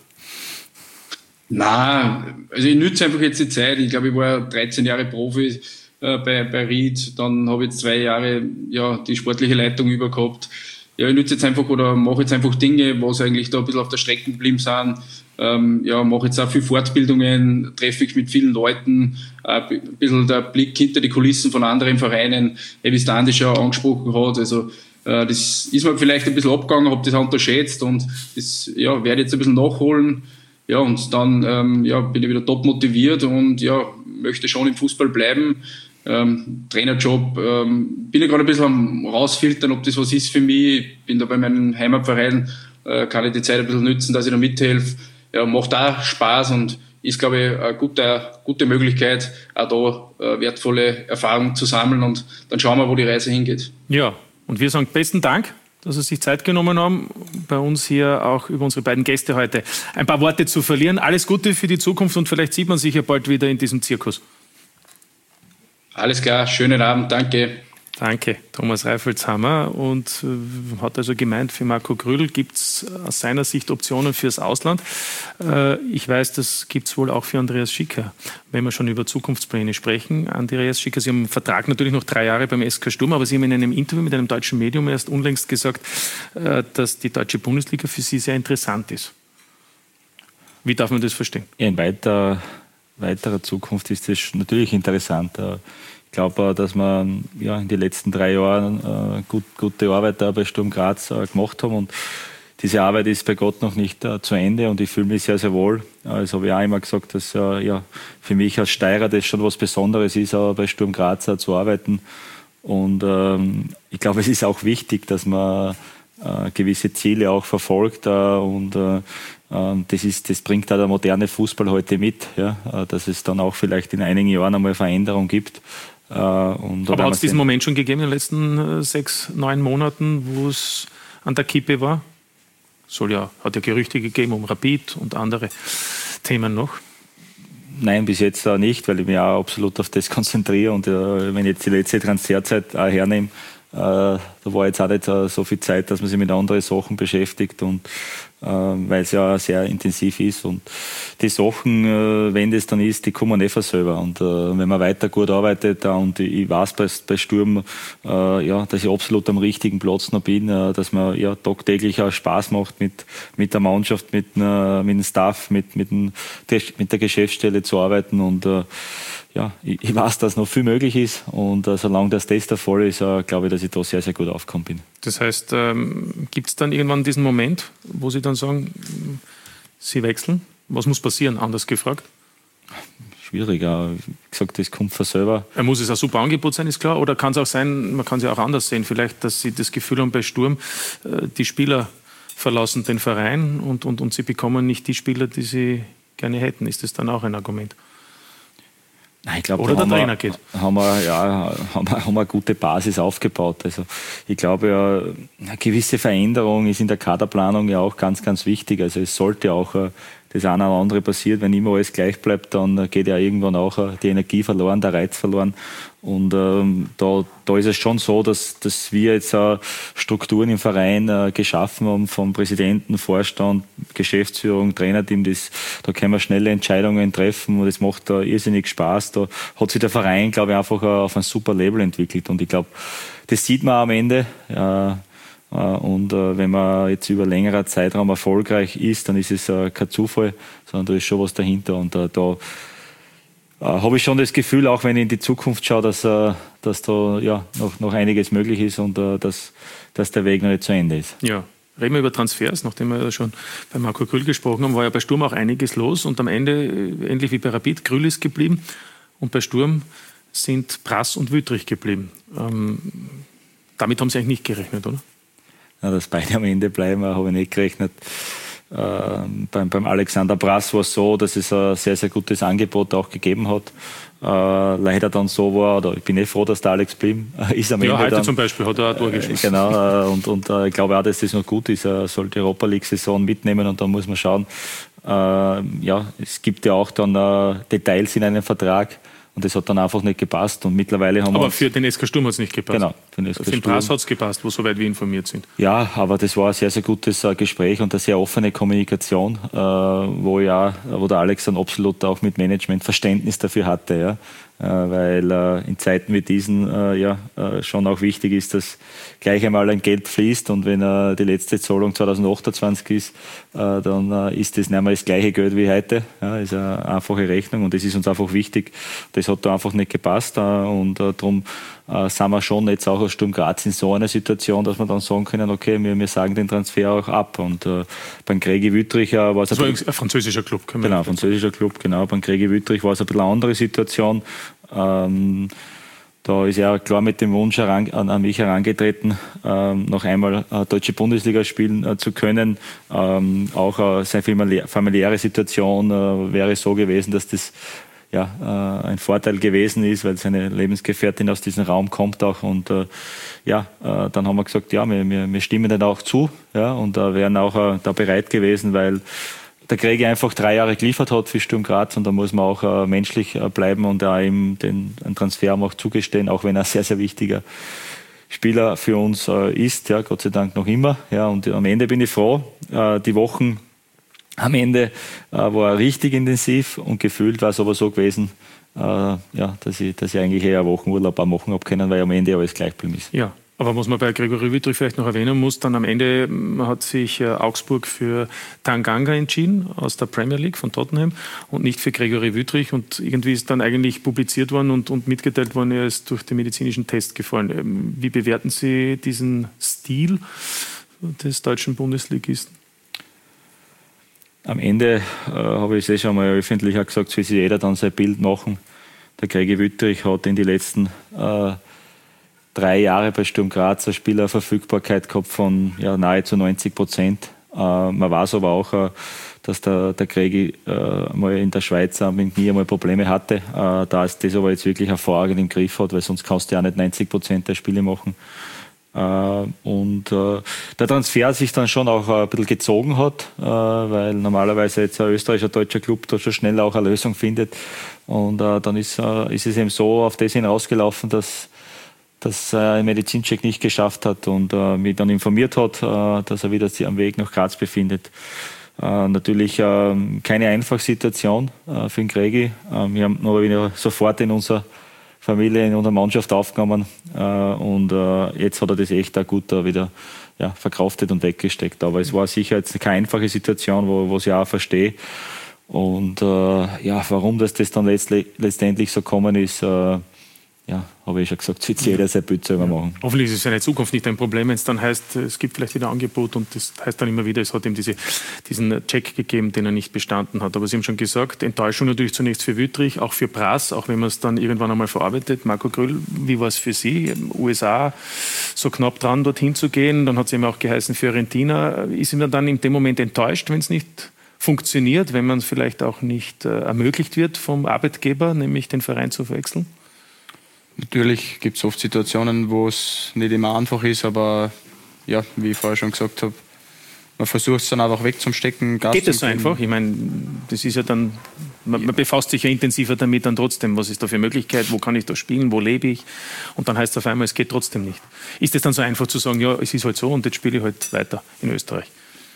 Nein, also ich nütze einfach jetzt die Zeit. Ich glaube, ich war dreizehn Jahre Profi äh, bei, bei Ried. Dann habe ich jetzt zwei Jahre ja, die sportliche Leitung über gehabt. Ja, ich nütze jetzt einfach oder mache jetzt einfach Dinge, was eigentlich da ein bisschen auf der Strecke geblieben sind. Ähm, ja, mache jetzt auch viel Fortbildungen, treffe ich mit vielen Leuten, äh, ein bisschen der Blick hinter die Kulissen von anderen Vereinen, wie es der Andi schon angesprochen hat. Also, äh, das ist mir vielleicht ein bisschen abgegangen, habe das auch unterschätzt und das ja, werde jetzt ein bisschen nachholen. Ja, und dann ähm, ja, bin ich wieder top motiviert und ja, möchte schon im Fußball bleiben. Ähm, Trainerjob, ähm, bin ich gerade ein bisschen am rausfiltern, ob das was ist für mich. Ich bin da bei meinem Heimatverein, äh, kann ich die Zeit ein bisschen nützen, dass ich da mithelfe. Ja, macht auch Spaß und ist, glaube ich, eine gute, gute Möglichkeit, auch da äh, wertvolle Erfahrungen zu sammeln und dann schauen wir, wo die Reise hingeht. Ja, und wir sagen besten Dank, dass Sie sich Zeit genommen haben, bei uns hier auch über unsere beiden Gäste heute ein paar Worte zu verlieren. Alles Gute für die Zukunft und vielleicht sieht man sich ja bald wieder in diesem Zirkus. Alles klar, schönen Abend, danke. Danke, Thomas Reifelshammer. Und äh, hat also gemeint, für Marco Grüll gibt es aus seiner Sicht Optionen fürs Ausland. Äh, ich weiß, das gibt es wohl auch für Andreas Schicker, wenn wir schon über Zukunftspläne sprechen. Andreas Schicker, Sie haben einen Vertrag natürlich noch drei Jahre beim S K Sturm, aber Sie haben in einem Interview mit einem deutschen Medium erst unlängst gesagt, äh, dass die deutsche Bundesliga für Sie sehr interessant ist. Wie darf man das verstehen? Ja, in weiter, weiterer Zukunft ist das natürlich interessant. Ich glaube, dass wir ja, in den letzten drei Jahren äh, gut, gute Arbeit da bei Sturm Graz äh, gemacht haben und diese Arbeit ist bei Gott noch nicht äh, zu Ende und ich fühle mich sehr, sehr wohl. Also habe ich auch immer gesagt, dass äh, ja, für mich als Steirer das schon was Besonderes ist, äh, bei Sturm Graz äh, zu arbeiten. Und ähm, ich glaube, es ist auch wichtig, dass man äh, gewisse Ziele auch verfolgt äh, und äh, Das, ist, das bringt auch der moderne Fußball heute mit, ja, dass es dann auch vielleicht in einigen Jahren einmal Veränderung gibt. Und aber hat es diesen Moment schon gegeben in den letzten sechs, neun Monaten, wo es an der Kippe war? Soll ja, hat ja Gerüchte gegeben um Rapid und andere Themen noch. Nein, bis jetzt nicht, weil ich mich auch absolut auf das konzentriere. Und wenn ich jetzt die letzte Transferzeit auch hernehme, äh, da war jetzt auch nicht so viel Zeit, dass man sich mit anderen Sachen beschäftigt. Und äh, weil es ja sehr intensiv ist. Und die Sachen, äh, wenn das dann ist, die kommen nicht von selber. Und äh, wenn man weiter gut arbeitet, äh, und ich weiß bei, bei Sturm, äh, ja, dass ich absolut am richtigen Platz noch bin, äh, dass man ja tagtäglich auch Spaß macht mit, mit der Mannschaft, mit, äh, mit dem Staff, mit, mit, dem, mit der Geschäftsstelle zu arbeiten. Und äh, ja, ich, ich weiß, dass noch viel möglich ist. Und äh, solange das, das der Fall ist, äh, glaube ich, dass ich da sehr, sehr gut aufgekommen bin. Das heißt, ähm, gibt es dann irgendwann diesen Moment, wo Sie dann sagen, Sie wechseln? Was muss passieren, anders gefragt? Schwierig, ja. Wie gesagt, das kommt von selber. Er muss es ein super Angebot sein, ist klar. Oder kann es auch sein, man kann es ja auch anders sehen, vielleicht, dass Sie das Gefühl haben bei Sturm, äh, die Spieler verlassen den Verein und, und, und Sie bekommen nicht die Spieler, die Sie gerne hätten. Ist das dann auch ein Argument? Nein, ich glaub, Oder der wir, Trainer geht. Haben wir, ja, haben, wir, haben wir eine gute Basis aufgebaut. Also ich glaube, ja, eine gewisse Veränderung ist in der Kaderplanung ja auch ganz, ganz wichtig. Also es sollte auch äh, das eine oder andere passiert. Wenn immer alles gleich bleibt, dann geht ja irgendwann auch äh, die Energie verloren, der Reiz verloren. Und ähm, da, da ist es schon so, dass, dass wir jetzt äh, Strukturen im Verein äh, geschaffen haben, vom Präsidenten, Vorstand, Geschäftsführung, Trainerteam. Das, da können wir schnelle Entscheidungen treffen und es macht da irrsinnig Spaß. Da hat sich der Verein, glaube ich, einfach auf ein super Level entwickelt. Und ich glaube, das sieht man am Ende. Äh, Und äh, wenn man jetzt über längerer Zeitraum erfolgreich ist, dann ist es äh, kein Zufall, sondern da ist schon was dahinter. Und äh, da äh, habe ich schon das Gefühl, auch wenn ich in die Zukunft schaue, dass, äh, dass da ja, noch, noch einiges möglich ist und äh, dass, dass der Weg noch nicht zu Ende ist. Ja. Reden wir über Transfers, nachdem wir ja schon bei Marco Grüll gesprochen haben, war ja bei Sturm auch einiges los und am Ende, ähnlich wie bei Rapid, Grüll ist geblieben und bei Sturm sind Prass und Wüttrich geblieben. Ähm, damit haben Sie eigentlich nicht gerechnet, oder? Ja, dass beide am Ende bleiben, habe ich nicht gerechnet. Ähm, beim, beim Alexander Prass war es so, dass es ein sehr, sehr gutes Angebot auch gegeben hat. Äh, leider dann so war, oder ich bin eh froh, dass der Alex blieb. Ist am ja, Ende heute dann, zum Beispiel hat er ein Tor geschossen. Äh, genau, äh, und, und äh, ich glaube auch, dass das noch gut ist. Er soll die Europa League-Saison mitnehmen und dann muss man schauen. Äh, ja, es gibt ja auch dann äh, Details in einem Vertrag. Und das hat dann einfach nicht gepasst. Und mittlerweile haben aber wir für den S K Sturm hat es nicht gepasst. Genau. Für den, für den Prass hat es gepasst, wo soweit wir informiert sind. Ja, aber das war ein sehr, sehr gutes äh, Gespräch und eine sehr offene Kommunikation, äh, wo, ja, wo der Alex dann absolut auch mit Management Verständnis dafür hatte. Ja. Äh, weil äh, in Zeiten wie diesen äh, ja, äh, schon auch wichtig ist, dass gleich einmal ein Geld fließt und wenn äh, die letzte Zahlung zwanzig achtundzwanzig ist, äh, dann äh, ist das nicht mehr das gleiche Geld wie heute. Ja, ist eine einfache Rechnung und das ist uns einfach wichtig. Das hat da einfach nicht gepasst äh, und äh, darum äh, sind wir schon jetzt auch aus Sturm Graz in so einer Situation, dass wir dann sagen können, okay, wir, wir sagen den Transfer auch ab. Und äh, beim Gregi Wüttrich äh, war es... Das war ein französischer Club. Genau, ein französischer Club, genau. Beim Gregi Wüttrich war es ein bisschen eine andere Situation. Ähm, da ist er klar mit dem Wunsch heran, an, an mich herangetreten, ähm, noch einmal äh, deutsche Bundesliga spielen äh, zu können. Ähm, auch äh, seine familiä- familiäre Situation äh, wäre so gewesen, dass das ja, äh, ein Vorteil gewesen ist, weil seine Lebensgefährtin aus diesem Raum kommt auch. Und äh, ja, äh, dann haben wir gesagt, ja, wir, wir, wir stimmen dann auch zu, ja, und äh, wären auch äh, da bereit gewesen, weil der Gregi einfach drei Jahre geliefert hat für Sturm Graz und da muss man auch äh, menschlich äh, bleiben und auch ihm den einen Transfer auch zugestehen, auch wenn er ein sehr, sehr wichtiger Spieler für uns äh, ist, ja, Gott sei Dank noch immer. Ja, und am Ende bin ich froh. Äh, die Wochen am Ende äh, war richtig intensiv und gefühlt war es aber so gewesen, äh, ja, dass ich, dass ich eigentlich eher Wochenurlaub auch machen habe können, weil am Ende alles gleich geblieben ist. Ja. Aber was man bei Gregory Wüttrich vielleicht noch erwähnen muss, dann am Ende hat sich äh, Augsburg für Tanganga entschieden aus der Premier League von Tottenham und nicht für Gregory Wüttrich. Und irgendwie ist dann eigentlich publiziert worden und, und mitgeteilt worden, er ist durch den medizinischen Test gefallen. Ähm, wie bewerten Sie diesen Stil des deutschen Bundesligisten? Am Ende äh, habe ich es eh schon mal öffentlich auch gesagt, soll sich jeder dann sein Bild machen. Der Gregory Wüttrich hat in den letzten äh, drei Jahre bei Sturm Graz eine Spielerverfügbarkeit gehabt von ja, nahezu neunzig Prozent. Äh, man weiß aber auch, äh, dass der, der Gregi äh, mal in der Schweiz äh, mit mir mal Probleme hatte. Äh, da ist das aber jetzt wirklich hervorragend im Griff hat, weil sonst kannst du ja nicht neunzig Prozent der Spiele machen. Äh, und äh, der Transfer sich dann schon auch ein bisschen gezogen hat, äh, weil normalerweise jetzt ein österreichischer, deutscher Club da schon schnell auch eine Lösung findet. Und äh, dann ist, äh, ist es eben so auf das hinausgelaufen, dass dass er einen Medizincheck nicht geschafft hat und äh, mich dann informiert hat, äh, dass er wieder sich am Weg nach Graz befindet. Äh, natürlich äh, keine einfache Situation äh, für den Gregi. Äh, wir haben ihn aber wieder sofort in unserer Familie, in unserer Mannschaft aufgenommen äh, und äh, jetzt hat er das echt auch gut äh, wieder ja, verkraftet und weggesteckt. Aber es war sicher jetzt keine einfache Situation, wo, wo ich auch verstehe. Und äh, ja, warum das, das dann letztlich, letztendlich so gekommen ist, äh, ja, habe ich schon gesagt, soll jetzt jeder sein Bild selber machen. Hoffentlich ist es in der Zukunft nicht ein Problem, wenn es dann heißt, es gibt vielleicht wieder Angebot und das heißt dann immer wieder, es hat ihm diese, diesen Check gegeben, den er nicht bestanden hat. Aber Sie haben schon gesagt, Enttäuschung natürlich zunächst für Wüttrich, auch für Brass, auch wenn man es dann irgendwann einmal verarbeitet. Marco Grüll, wie war es für Sie? U S A so knapp dran, dorthin zu gehen, dann hat es eben auch geheißen Fiorentina. Ist ihm dann in dem Moment enttäuscht, wenn es nicht funktioniert, wenn man es vielleicht auch nicht äh, ermöglicht wird vom Arbeitgeber, nämlich den Verein zu wechseln? Natürlich gibt es oft Situationen, wo es nicht immer einfach ist, aber ja, wie ich vorher schon gesagt habe, man versucht es dann einfach wegzustecken. Gas Geht das so einfach? Ich meine, das ist ja dann, man, man befasst sich ja intensiver damit dann trotzdem. Was ist da für Möglichkeit? Wo kann ich da spielen? Wo lebe ich? Und dann heißt es auf einmal, es geht trotzdem nicht. Ist es dann so einfach zu sagen, ja, es ist halt so und jetzt spiele ich halt weiter in Österreich?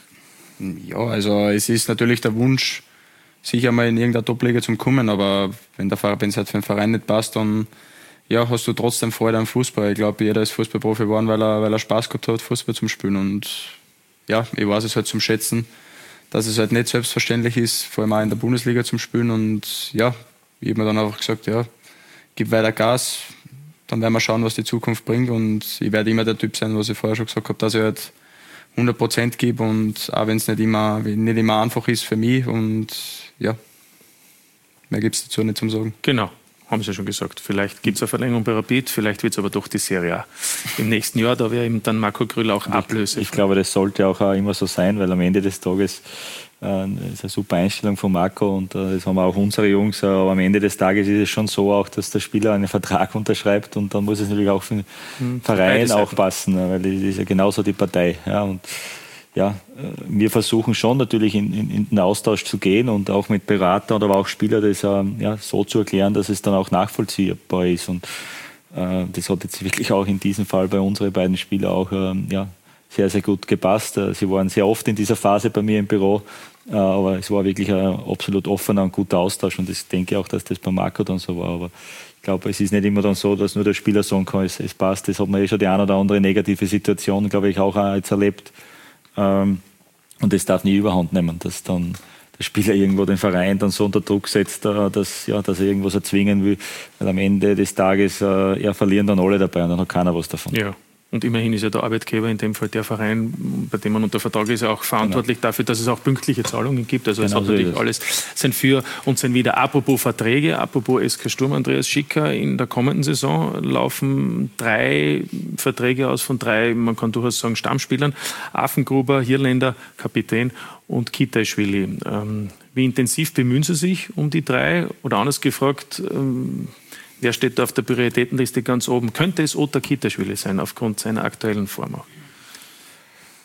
Ja, also es ist natürlich der Wunsch, sicher mal in irgendeiner Top-Liga zu kommen, aber wenn der wenn es halt für den Verein nicht passt, dann ja, hast du trotzdem Freude am Fußball. Ich glaube, jeder ist Fußballprofi geworden, weil er, weil er Spaß gehabt hat, Fußball zum Spielen. Und ja, ich weiß es halt zum Schätzen, dass es halt nicht selbstverständlich ist, vor allem auch in der Bundesliga zum Spielen. Und ja, ich habe mir dann einfach gesagt, ja, gib weiter Gas, dann werden wir schauen, was die Zukunft bringt. Und ich werde immer der Typ sein, was ich vorher schon gesagt habe, dass ich halt hundert Prozent gebe und auch wenn es nicht immer, nicht immer einfach ist für mich. Und ja, mehr gibt es dazu nicht zum Sagen. Genau. Haben Sie ja schon gesagt. Vielleicht gibt es eine Verlängerung bei Rapid, vielleicht wird es aber doch die Serie A im nächsten Jahr. Da wäre eben dann Marco Grüll auch Ablöse. Ich, ich glaube, das sollte auch immer so sein, weil am Ende des Tages äh, ist eine super Einstellung von Marco und äh, das haben auch unsere Jungs. Äh, aber am Ende des Tages ist es schon so, auch, dass der Spieler einen Vertrag unterschreibt und dann muss es natürlich auch für den hm, Verein auch passen, weil das ist ja genauso die Partei. Ja, und ja, wir versuchen schon natürlich in, in, in den Austausch zu gehen und auch mit Berater oder aber auch Spieler das ähm, ja, so zu erklären, dass es dann auch nachvollziehbar ist. Und äh, das hat jetzt wirklich auch in diesem Fall bei unseren beiden Spielern auch ähm, ja, sehr, sehr gut gepasst. Sie waren sehr oft in dieser Phase bei mir im Büro, äh, aber es war wirklich ein absolut offener und guter Austausch und ich denke auch, dass das bei Marco dann so war. Aber ich glaube, es ist nicht immer dann so, dass nur der Spieler sagen kann, es, es passt. Das hat man eh schon die eine oder andere negative Situation, glaube ich, auch jetzt erlebt. Und das darf nie überhand nehmen, dass dann der Spieler irgendwo den Verein dann so unter Druck setzt, dass, ja, dass er irgendwas erzwingen will, weil am Ende des Tages ja, verlieren dann alle dabei und dann hat keiner was davon. Ja. Und immerhin ist ja der Arbeitgeber, in dem Fall der Verein, bei dem man unter Vertrag ist, auch verantwortlich genau. dafür, dass es auch pünktliche Zahlungen gibt. Also genau es hat so natürlich alles sein Für und sein Wider. Apropos Verträge, apropos S K Sturm, Andreas Schicker, in der kommenden Saison laufen drei Verträge aus von drei, man kann durchaus sagen, Stammspielern. Affengruber, Hirländer, Kapitän und Kitaischwili. Ähm, wie intensiv bemühen Sie sich um die drei? Oder anders gefragt, ähm, wer steht da auf der Prioritätenliste ganz oben? Könnte es Otar Kitaischwili sein, aufgrund seiner aktuellen Form auch?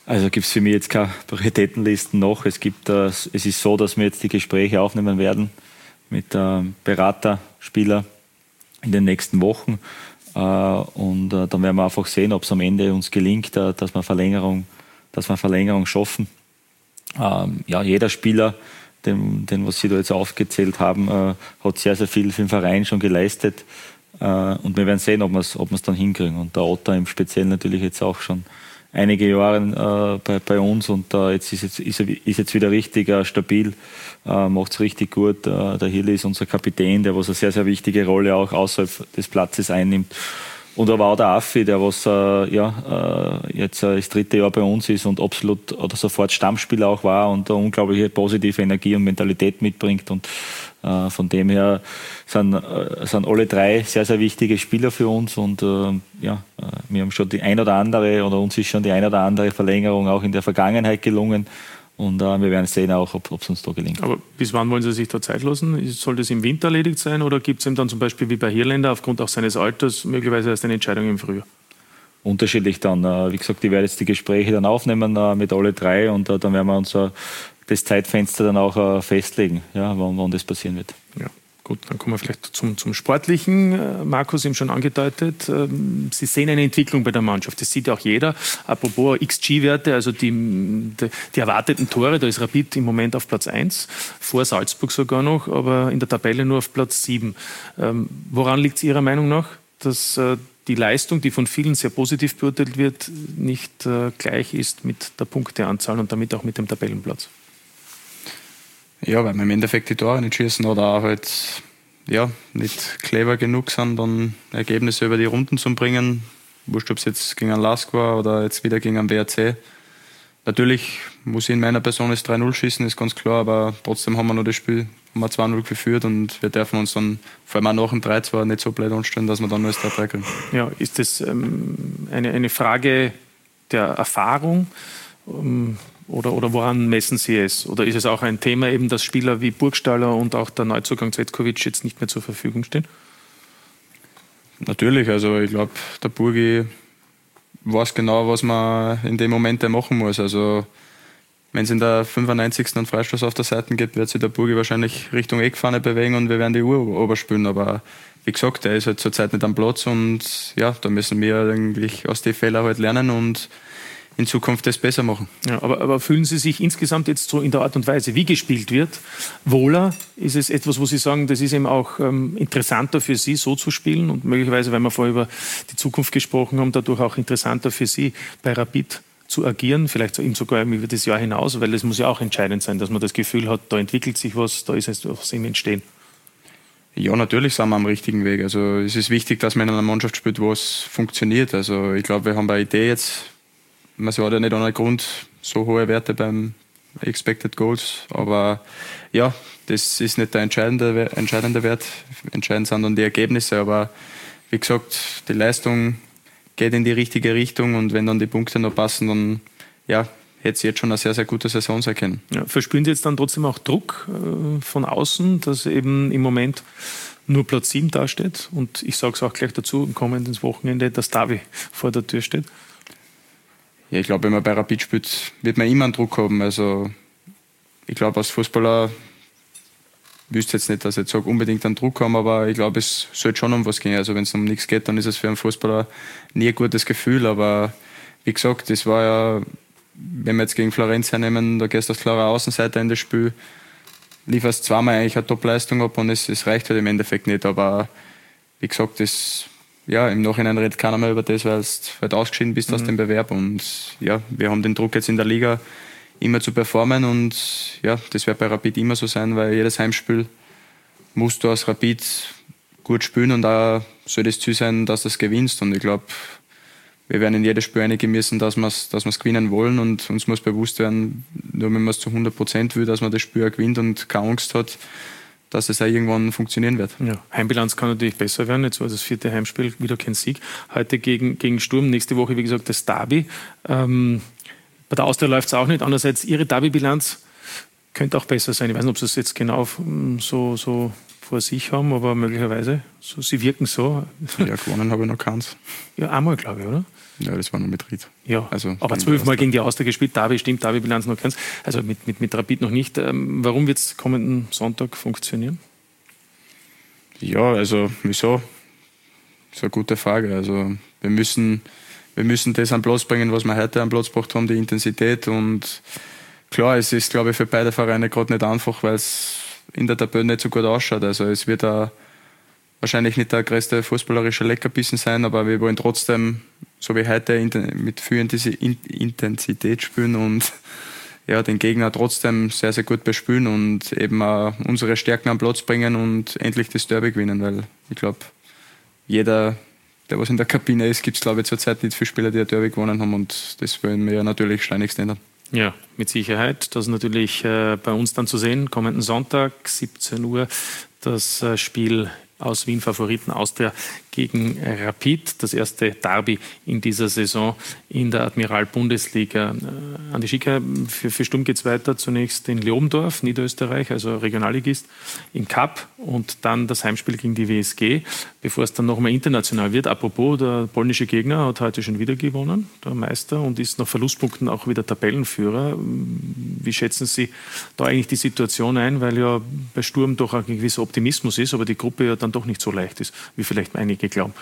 Also gibt es für mich jetzt keine Prioritätenlisten noch. Es, gibt, äh, es ist so, dass wir jetzt die Gespräche aufnehmen werden mit äh, Berater, Spieler in den nächsten Wochen. Äh, und äh, dann werden wir einfach sehen, ob es am Ende uns gelingt, äh, dass wir Verlängerung, dass wir Verlängerung schaffen. Ähm, ja, jeder Spieler, den, den was Sie da jetzt aufgezählt haben, äh, hat sehr, sehr viel für den Verein schon geleistet. Äh, und wir werden sehen, ob wir es ob dann hinkriegen. Und der Otter im Speziellen natürlich jetzt auch schon einige Jahre äh, bei, bei uns und äh, jetzt ist, jetzt ist er ist jetzt wieder richtig äh, stabil, äh, macht es richtig gut. Äh, der Hilli ist unser Kapitän, der was eine sehr, sehr wichtige Rolle auch außerhalb des Platzes einnimmt. Und aber auch der Affi, der was äh, ja, äh, jetzt äh, das dritte Jahr bei uns ist und absolut oder sofort Stammspieler auch war und eine unglaubliche positive Energie und Mentalität mitbringt. Und äh, von dem her sind, äh, sind alle drei sehr, sehr wichtige Spieler für uns. Und äh, ja, äh, wir haben schon die ein oder andere oder uns ist schon die ein oder andere Verlängerung auch in der Vergangenheit gelungen. Und äh, wir werden sehen auch, ob es uns da gelingt. Aber bis wann wollen Sie sich da Zeit lassen? Soll das im Winter erledigt sein oder gibt es ihm dann zum Beispiel wie bei Hirländer aufgrund auch seines Alters möglicherweise erst eine Entscheidung im Frühjahr? Unterschiedlich dann. Äh, wie gesagt, ich werde jetzt die Gespräche dann aufnehmen äh, mit alle drei und äh, dann werden wir uns äh, das Zeitfenster dann auch äh, festlegen, ja, wann, wann das passieren wird. Ja. Gut, dann kommen wir vielleicht zum, zum Sportlichen. Markus, eben schon angedeutet, Sie sehen eine Entwicklung bei der Mannschaft. Das sieht ja auch jeder. Apropos X G-Werte, also die, die, die erwarteten Tore, da ist Rapid im Moment auf Platz eins, vor Salzburg sogar noch, aber in der Tabelle nur auf Platz sieben. Ähm, woran liegt es Ihrer Meinung nach, dass äh, die Leistung, die von vielen sehr positiv beurteilt wird, nicht äh, gleich ist mit der Punkteanzahl und damit auch mit dem Tabellenplatz? Ja, weil wir im Endeffekt die Tore nicht schießen oder auch halt, ja, nicht clever genug sind, dann Ergebnisse über die Runden zu bringen. Wurscht, ob es jetzt gegen einen Lask war oder jetzt wieder gegen einen W R C. Natürlich muss ich in meiner Person das drei null schießen, ist ganz klar, aber trotzdem haben wir noch das Spiel haben wir zwei null geführt und wir dürfen uns dann, vor allem auch nach dem drei zwei, nicht so blöd anstellen, dass wir dann nur das drei drei kriegen. Ja, ist das ähm, eine, eine Frage der Erfahrung? Ähm, Oder, oder woran messen Sie es? Oder ist es auch ein Thema, eben, dass Spieler wie Burgstaller und auch der Neuzugang Cvetkovic jetzt nicht mehr zur Verfügung stehen? Natürlich, also ich glaube, der Burgi weiß genau, was man in dem Moment machen muss. Also wenn es in der fünfundneunzigsten einen Freistoß auf der Seite gibt, wird sich der Burgi wahrscheinlich Richtung Eckpfanne bewegen und wir werden die Uhr oberspülen. Aber wie gesagt, der ist halt zurzeit nicht am Platz und ja, da müssen wir eigentlich aus den Fehlern halt lernen und in Zukunft das besser machen. Ja, aber, aber fühlen Sie sich insgesamt jetzt so in der Art und Weise, wie gespielt wird, wohler? Ist es etwas, wo Sie sagen, das ist eben auch ähm, interessanter für Sie, so zu spielen und möglicherweise, weil wir vorher über die Zukunft gesprochen haben, dadurch auch interessanter für Sie, bei Rapid zu agieren, vielleicht eben sogar über das Jahr hinaus, weil das muss ja auch entscheidend sein, dass man das Gefühl hat, da entwickelt sich was, da ist es was im Entstehen. Ja, natürlich sind wir am richtigen Weg. Also es ist wichtig, dass man in einer Mannschaft spielt, wo es funktioniert. Also ich glaube, wir haben eine Idee jetzt. Man hat ja nicht ohne Grund so hohe Werte beim Expected Goals, aber ja, das ist nicht der entscheidende, entscheidende Wert. Entscheidend sind dann die Ergebnisse, aber wie gesagt, die Leistung geht in die richtige Richtung und wenn dann die Punkte noch passen, dann ja, hätte sie jetzt schon eine sehr, sehr gute Saison sein können. Ja, verspüren Sie jetzt dann trotzdem auch Druck äh, von außen, dass eben im Moment nur Platz sieben dasteht und ich sage es auch gleich dazu, am kommenden Wochenende, dass Derby vor der Tür steht? Ja, ich glaube, wenn man bei Rapid spielt, wird man immer einen Druck haben. Also ich glaube, als Fußballer wüsste jetzt nicht, dass ich jetzt sage, unbedingt einen Druck haben, aber ich glaube, es sollte schon um was gehen. Also wenn es um nichts geht, dann ist es für einen Fußballer nie ein gutes Gefühl. Aber wie gesagt, das war ja, wenn wir jetzt gegen Florenz hernehmen, da gehst du als klarer Außenseiter in das Spiel, lieferst zweimal eigentlich eine Top-Leistung ab und es, es reicht halt im Endeffekt nicht. Aber wie gesagt, das ja, im Nachhinein redet keiner mehr über das, weil du halt ausgeschieden bist mhm. aus dem Bewerb. Und ja, wir haben den Druck jetzt in der Liga immer zu performen und ja, das wird bei Rapid immer so sein, weil jedes Heimspiel musst du als Rapid gut spielen und da soll das Ziel sein, dass du es gewinnst. Und ich glaube, wir werden in jedes Spiel einigen müssen, dass wir es dass gewinnen wollen und uns muss bewusst werden, nur wenn man es zu hundert Prozent will, dass man das Spiel auch gewinnt und keine Angst hat, dass es auch irgendwann funktionieren wird. Ja, Heimbilanz kann natürlich besser werden. Jetzt war das vierte Heimspiel, wieder kein Sieg. Heute gegen, gegen Sturm, nächste Woche, wie gesagt, das Derby. Ähm, bei der Austria läuft es auch nicht. Andererseits, Ihre Derby-Bilanz könnte auch besser sein. Ich weiß nicht, ob Sie es jetzt genau so, so vor sich haben, aber möglicherweise, so, sie wirken so. Ja, gewonnen habe ich noch keins. Ja, einmal, glaube ich, oder? Ja, das war nur mit Ried. Ja, also aber zwölfmal gegen die Austria gespielt, Derby stimmt, Derby-Bilanz noch keins. Also mit, mit, mit Rapid noch nicht. Ähm, warum wird es kommenden Sonntag funktionieren? Ja, also wieso? Das ist eine gute Frage. Also wir müssen, wir müssen das an den Platz bringen, was wir heute am Platz gebracht haben, die Intensität. Und klar, es ist, glaube ich, für beide Vereine gerade nicht einfach, weil es in der Tabelle nicht so gut ausschaut. Also es wird auch wahrscheinlich nicht der größte fußballerische Leckerbissen sein, aber wir wollen trotzdem, so wie heute, mit viel Intensität spielen und ja, den Gegner trotzdem sehr, sehr gut bespielen und eben auch unsere Stärken am Platz bringen und endlich das Derby gewinnen, weil ich glaube, jeder, der was in der Kabine ist, gibt es, glaube ich, zurzeit nicht viele Spieler, die ein Derby gewonnen haben und das wollen wir ja natürlich schleunigst ändern. Ja, mit Sicherheit. Das ist natürlich äh, bei uns dann zu sehen. Kommenden Sonntag, siebzehn Uhr, das äh, Spiel aus Wien, Favoriten Austria gegen Rapid. Das erste Derby in dieser Saison in der Admiral-Bundesliga. Äh, Andi Schicker, für, für Sturm geht es weiter. Zunächst in Leobendorf, Niederösterreich, also Regionalligist, im Cup und dann das Heimspiel gegen die W S G, bevor es dann nochmal international wird. Apropos, der polnische Gegner hat heute schon wieder gewonnen, der Meister, und ist nach Verlustpunkten auch wieder Tabellenführer. Wie schätzen Sie da eigentlich die Situation ein? Weil ja bei Sturm doch ein gewisser Optimismus ist, aber die Gruppe ja dann doch nicht so leicht ist, wie vielleicht einige glauben.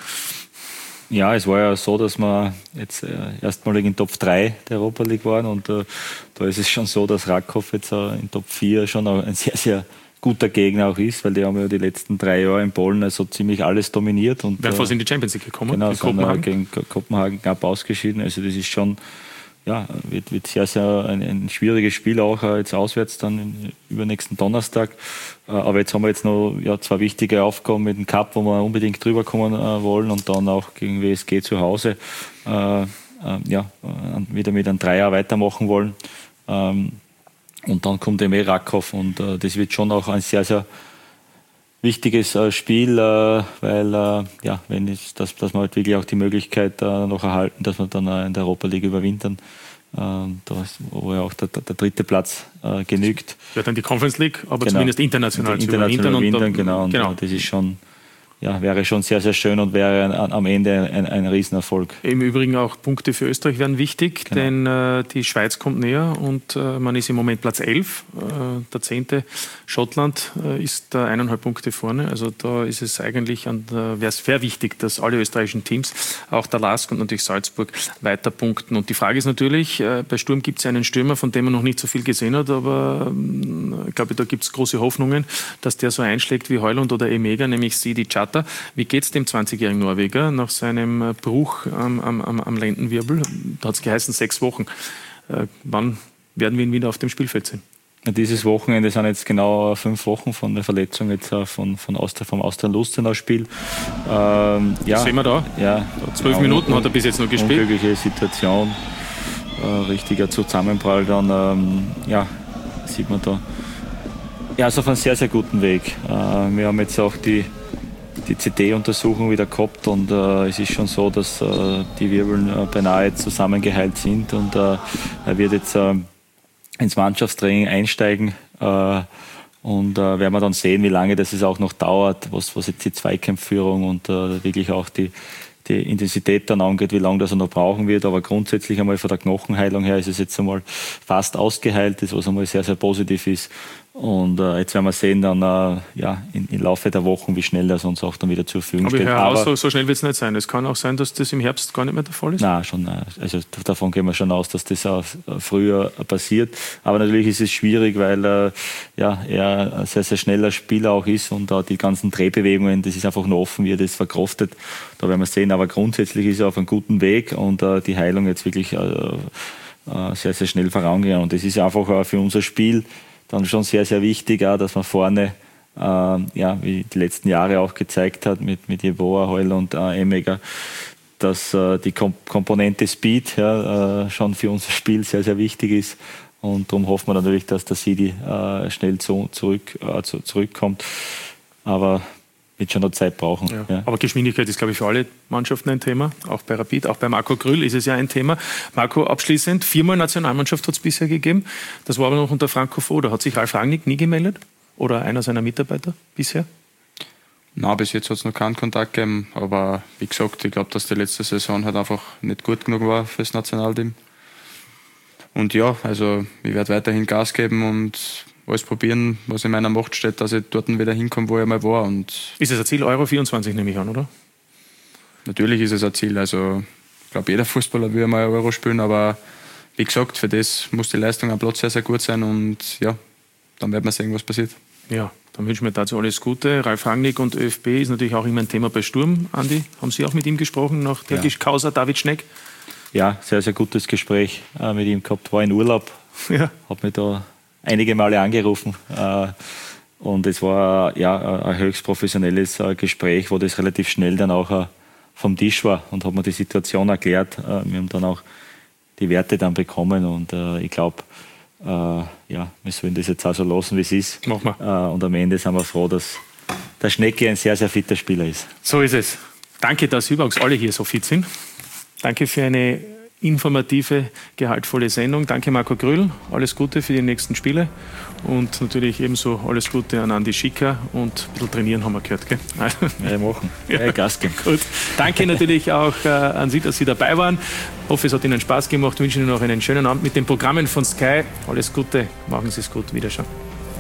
Ja, es war ja so, dass wir jetzt äh, erstmalig in Top drei der Europa League waren und äh, da ist es schon so, dass Rakow jetzt äh, in Top vier schon ein sehr, sehr guter Gegner auch ist, weil die haben ja die letzten drei Jahre in Polen also ziemlich alles dominiert. Und wären fast in die Champions League gekommen. Genau, in Kopenhagen. gegen Kopenhagen knapp ausgeschieden. Also das ist schon, ja, wird, wird sehr, sehr ein, ein schwieriges Spiel auch äh, jetzt auswärts dann in, übernächsten Donnerstag. Äh, aber jetzt haben wir jetzt noch ja, zwei wichtige Aufgaben mit dem Cup, wo wir unbedingt drüber kommen äh, wollen und dann auch gegen W S G zu Hause äh, äh, ja, äh, wieder mit einem Dreier weitermachen wollen. Ähm, und dann kommt eben eh Rakow und äh, das wird schon auch ein sehr, sehr wichtiges äh, Spiel, äh, weil äh, ja, wenn ich, dass, dass wir halt wirklich auch die Möglichkeit äh, noch erhalten, dass wir dann äh, in der Europa League überwintern. Äh, da ist, wo ja auch der, der, der dritte Platz äh, genügt. Ja, dann die Conference League, aber genau. Zumindest international zu international überwintern. Und da, genau, und genau. Das ist schon, ja, wäre schon sehr, sehr schön und wäre ein, am Ende ein, ein Riesenerfolg. Im Übrigen auch Punkte für Österreich wären wichtig, genau. denn äh, die Schweiz kommt näher und äh, man ist im Moment Platz elf, äh, der zehnte. Schottland äh, ist da eineinhalb Punkte vorne, also da ist es eigentlich, wäre es sehr wichtig, dass alle österreichischen Teams, auch der LASK und natürlich Salzburg, weiter punkten. Und die Frage ist natürlich, äh, bei Sturm gibt es einen Stürmer, von dem man noch nicht so viel gesehen hat, aber äh, ich glaube, da gibt es große Hoffnungen, dass der so einschlägt wie Heuland oder Emega, nämlich Sidi Chata. Wie geht es dem zwanzigjährigen Norweger nach seinem Bruch am, am, am Lendenwirbel? Da hat es geheißen, sechs Wochen. Äh, wann werden wir ihn wieder auf dem Spielfeld sehen? Dieses Wochenende sind jetzt genau fünf Wochen von der Verletzung jetzt von, von Austria, vom Austria-Lustenau-Spiel. Ähm, ja, das sehen wir da. Ja, Zwölf ja, Minuten hat er bis jetzt noch gespielt. Unglückliche Situation, äh, richtiger Zusammenprall dann, ähm, ja, sieht man da. Ja, ist auf einem sehr, sehr guten Weg. Äh, wir haben jetzt auch die die C T-Untersuchung wieder gehabt und äh, es ist schon so, dass äh, die Wirbeln äh, beinahe zusammengeheilt sind und äh, er wird jetzt äh, ins Mannschaftstraining einsteigen äh, und äh, werden wir dann sehen, wie lange das es auch noch dauert, was, was jetzt die Zweikampfführung und äh, wirklich auch die, die Intensität dann angeht, wie lange das er noch brauchen wird, aber grundsätzlich einmal von der Knochenheilung her ist es jetzt einmal fast ausgeheilt, das was einmal sehr, sehr positiv ist. Und äh, jetzt werden wir sehen dann äh, ja, im Laufe der Wochen, wie schnell das uns auch dann wieder zur Verfügung aber steht. Aber so, so schnell wird es nicht sein. Es kann auch sein, dass das im Herbst gar nicht mehr der Fall ist? Nein, schon, also davon gehen wir schon aus, dass das auch früher passiert. Aber natürlich ist es schwierig, weil äh, ja, er ein sehr, sehr schneller Spieler auch ist und äh, die ganzen Drehbewegungen, das ist einfach nur offen, wie er das verkraftet. Da werden wir sehen. Aber grundsätzlich ist er auf einem guten Weg und äh, die Heilung jetzt wirklich äh, äh, sehr, sehr schnell vorangegangen. Und das ist einfach äh, für unser Spiel dann schon sehr, sehr wichtig, auch, dass man vorne, äh, ja, wie die letzten Jahre auch gezeigt hat, mit, mit Jeboa, Heul und äh, Emega, dass äh, die Kom- Komponente Speed ja, äh, schon für unser Spiel sehr, sehr wichtig ist. Und darum hoffen wir natürlich, dass der Sidi äh, schnell zu, zurück, äh, zu, zurückkommt. Aber wird schon noch Zeit brauchen. Ja. Ja. Aber Geschwindigkeit ist, glaube ich, für alle Mannschaften ein Thema. Auch bei Rapid, auch bei Marco Grüll ist es ja ein Thema. Marco, abschließend, viermal Nationalmannschaft hat es bisher gegeben. Das war aber noch unter Franco Foda. Hat sich Ralf Rangnick nie gemeldet? Oder einer seiner Mitarbeiter bisher? Nein, bis jetzt hat es noch keinen Kontakt gegeben, aber wie gesagt, ich glaube, dass die letzte Saison halt einfach nicht gut genug war für das Nationalteam. Und ja, also ich werde weiterhin Gas geben und alles probieren, was in meiner Macht steht, dass ich dort wieder hinkomme, wo ich mal war. Und ist es ein Ziel, Euro vierundzwanzig nehme ich an, oder? Natürlich ist es ein Ziel. Also ich glaube, jeder Fußballer will mal Euro spielen, aber wie gesagt, für das muss die Leistung am Platz sehr, sehr gut sein und ja, dann werden wir sehen, was passiert. Ja, dann wünschen wir dazu alles Gute. Ralf Rangnick und ÖFB ist natürlich auch immer ein Thema bei Sturm. Andi, haben Sie auch mit ihm gesprochen nach der ja. Causa David Schneck? Ja, sehr, sehr gutes Gespräch äh, mit ihm gehabt. War in Urlaub, ja. habe mich da einige Male angerufen äh, und es war ja ein höchst professionelles äh, Gespräch, wo das relativ schnell dann auch äh, vom Tisch war und hat mir die Situation erklärt. Äh, wir haben dann auch die Werte dann bekommen und äh, ich glaube, äh, ja, wir sollen das jetzt auch so lassen, wie es ist. Machen wir. Äh, und am Ende sind wir froh, dass der Schnecke ein sehr, sehr fitter Spieler ist. So ist es. Danke, dass übrigens alle hier so fit sind. Danke für eine informative, gehaltvolle Sendung. Danke Marco Grüll. Alles Gute für die nächsten Spiele. Und natürlich ebenso alles Gute an Andi Schicker. Und ein bisschen trainieren haben wir gehört, gell? Ja, machen. Ja, ja, Gas geben. Gut. Danke natürlich auch äh, an Sie, dass Sie dabei waren. Ich hoffe, es hat Ihnen Spaß gemacht. Ich wünsche Ihnen noch einen schönen Abend mit den Programmen von Sky. Alles Gute. Machen Sie es gut. Wiederschauen.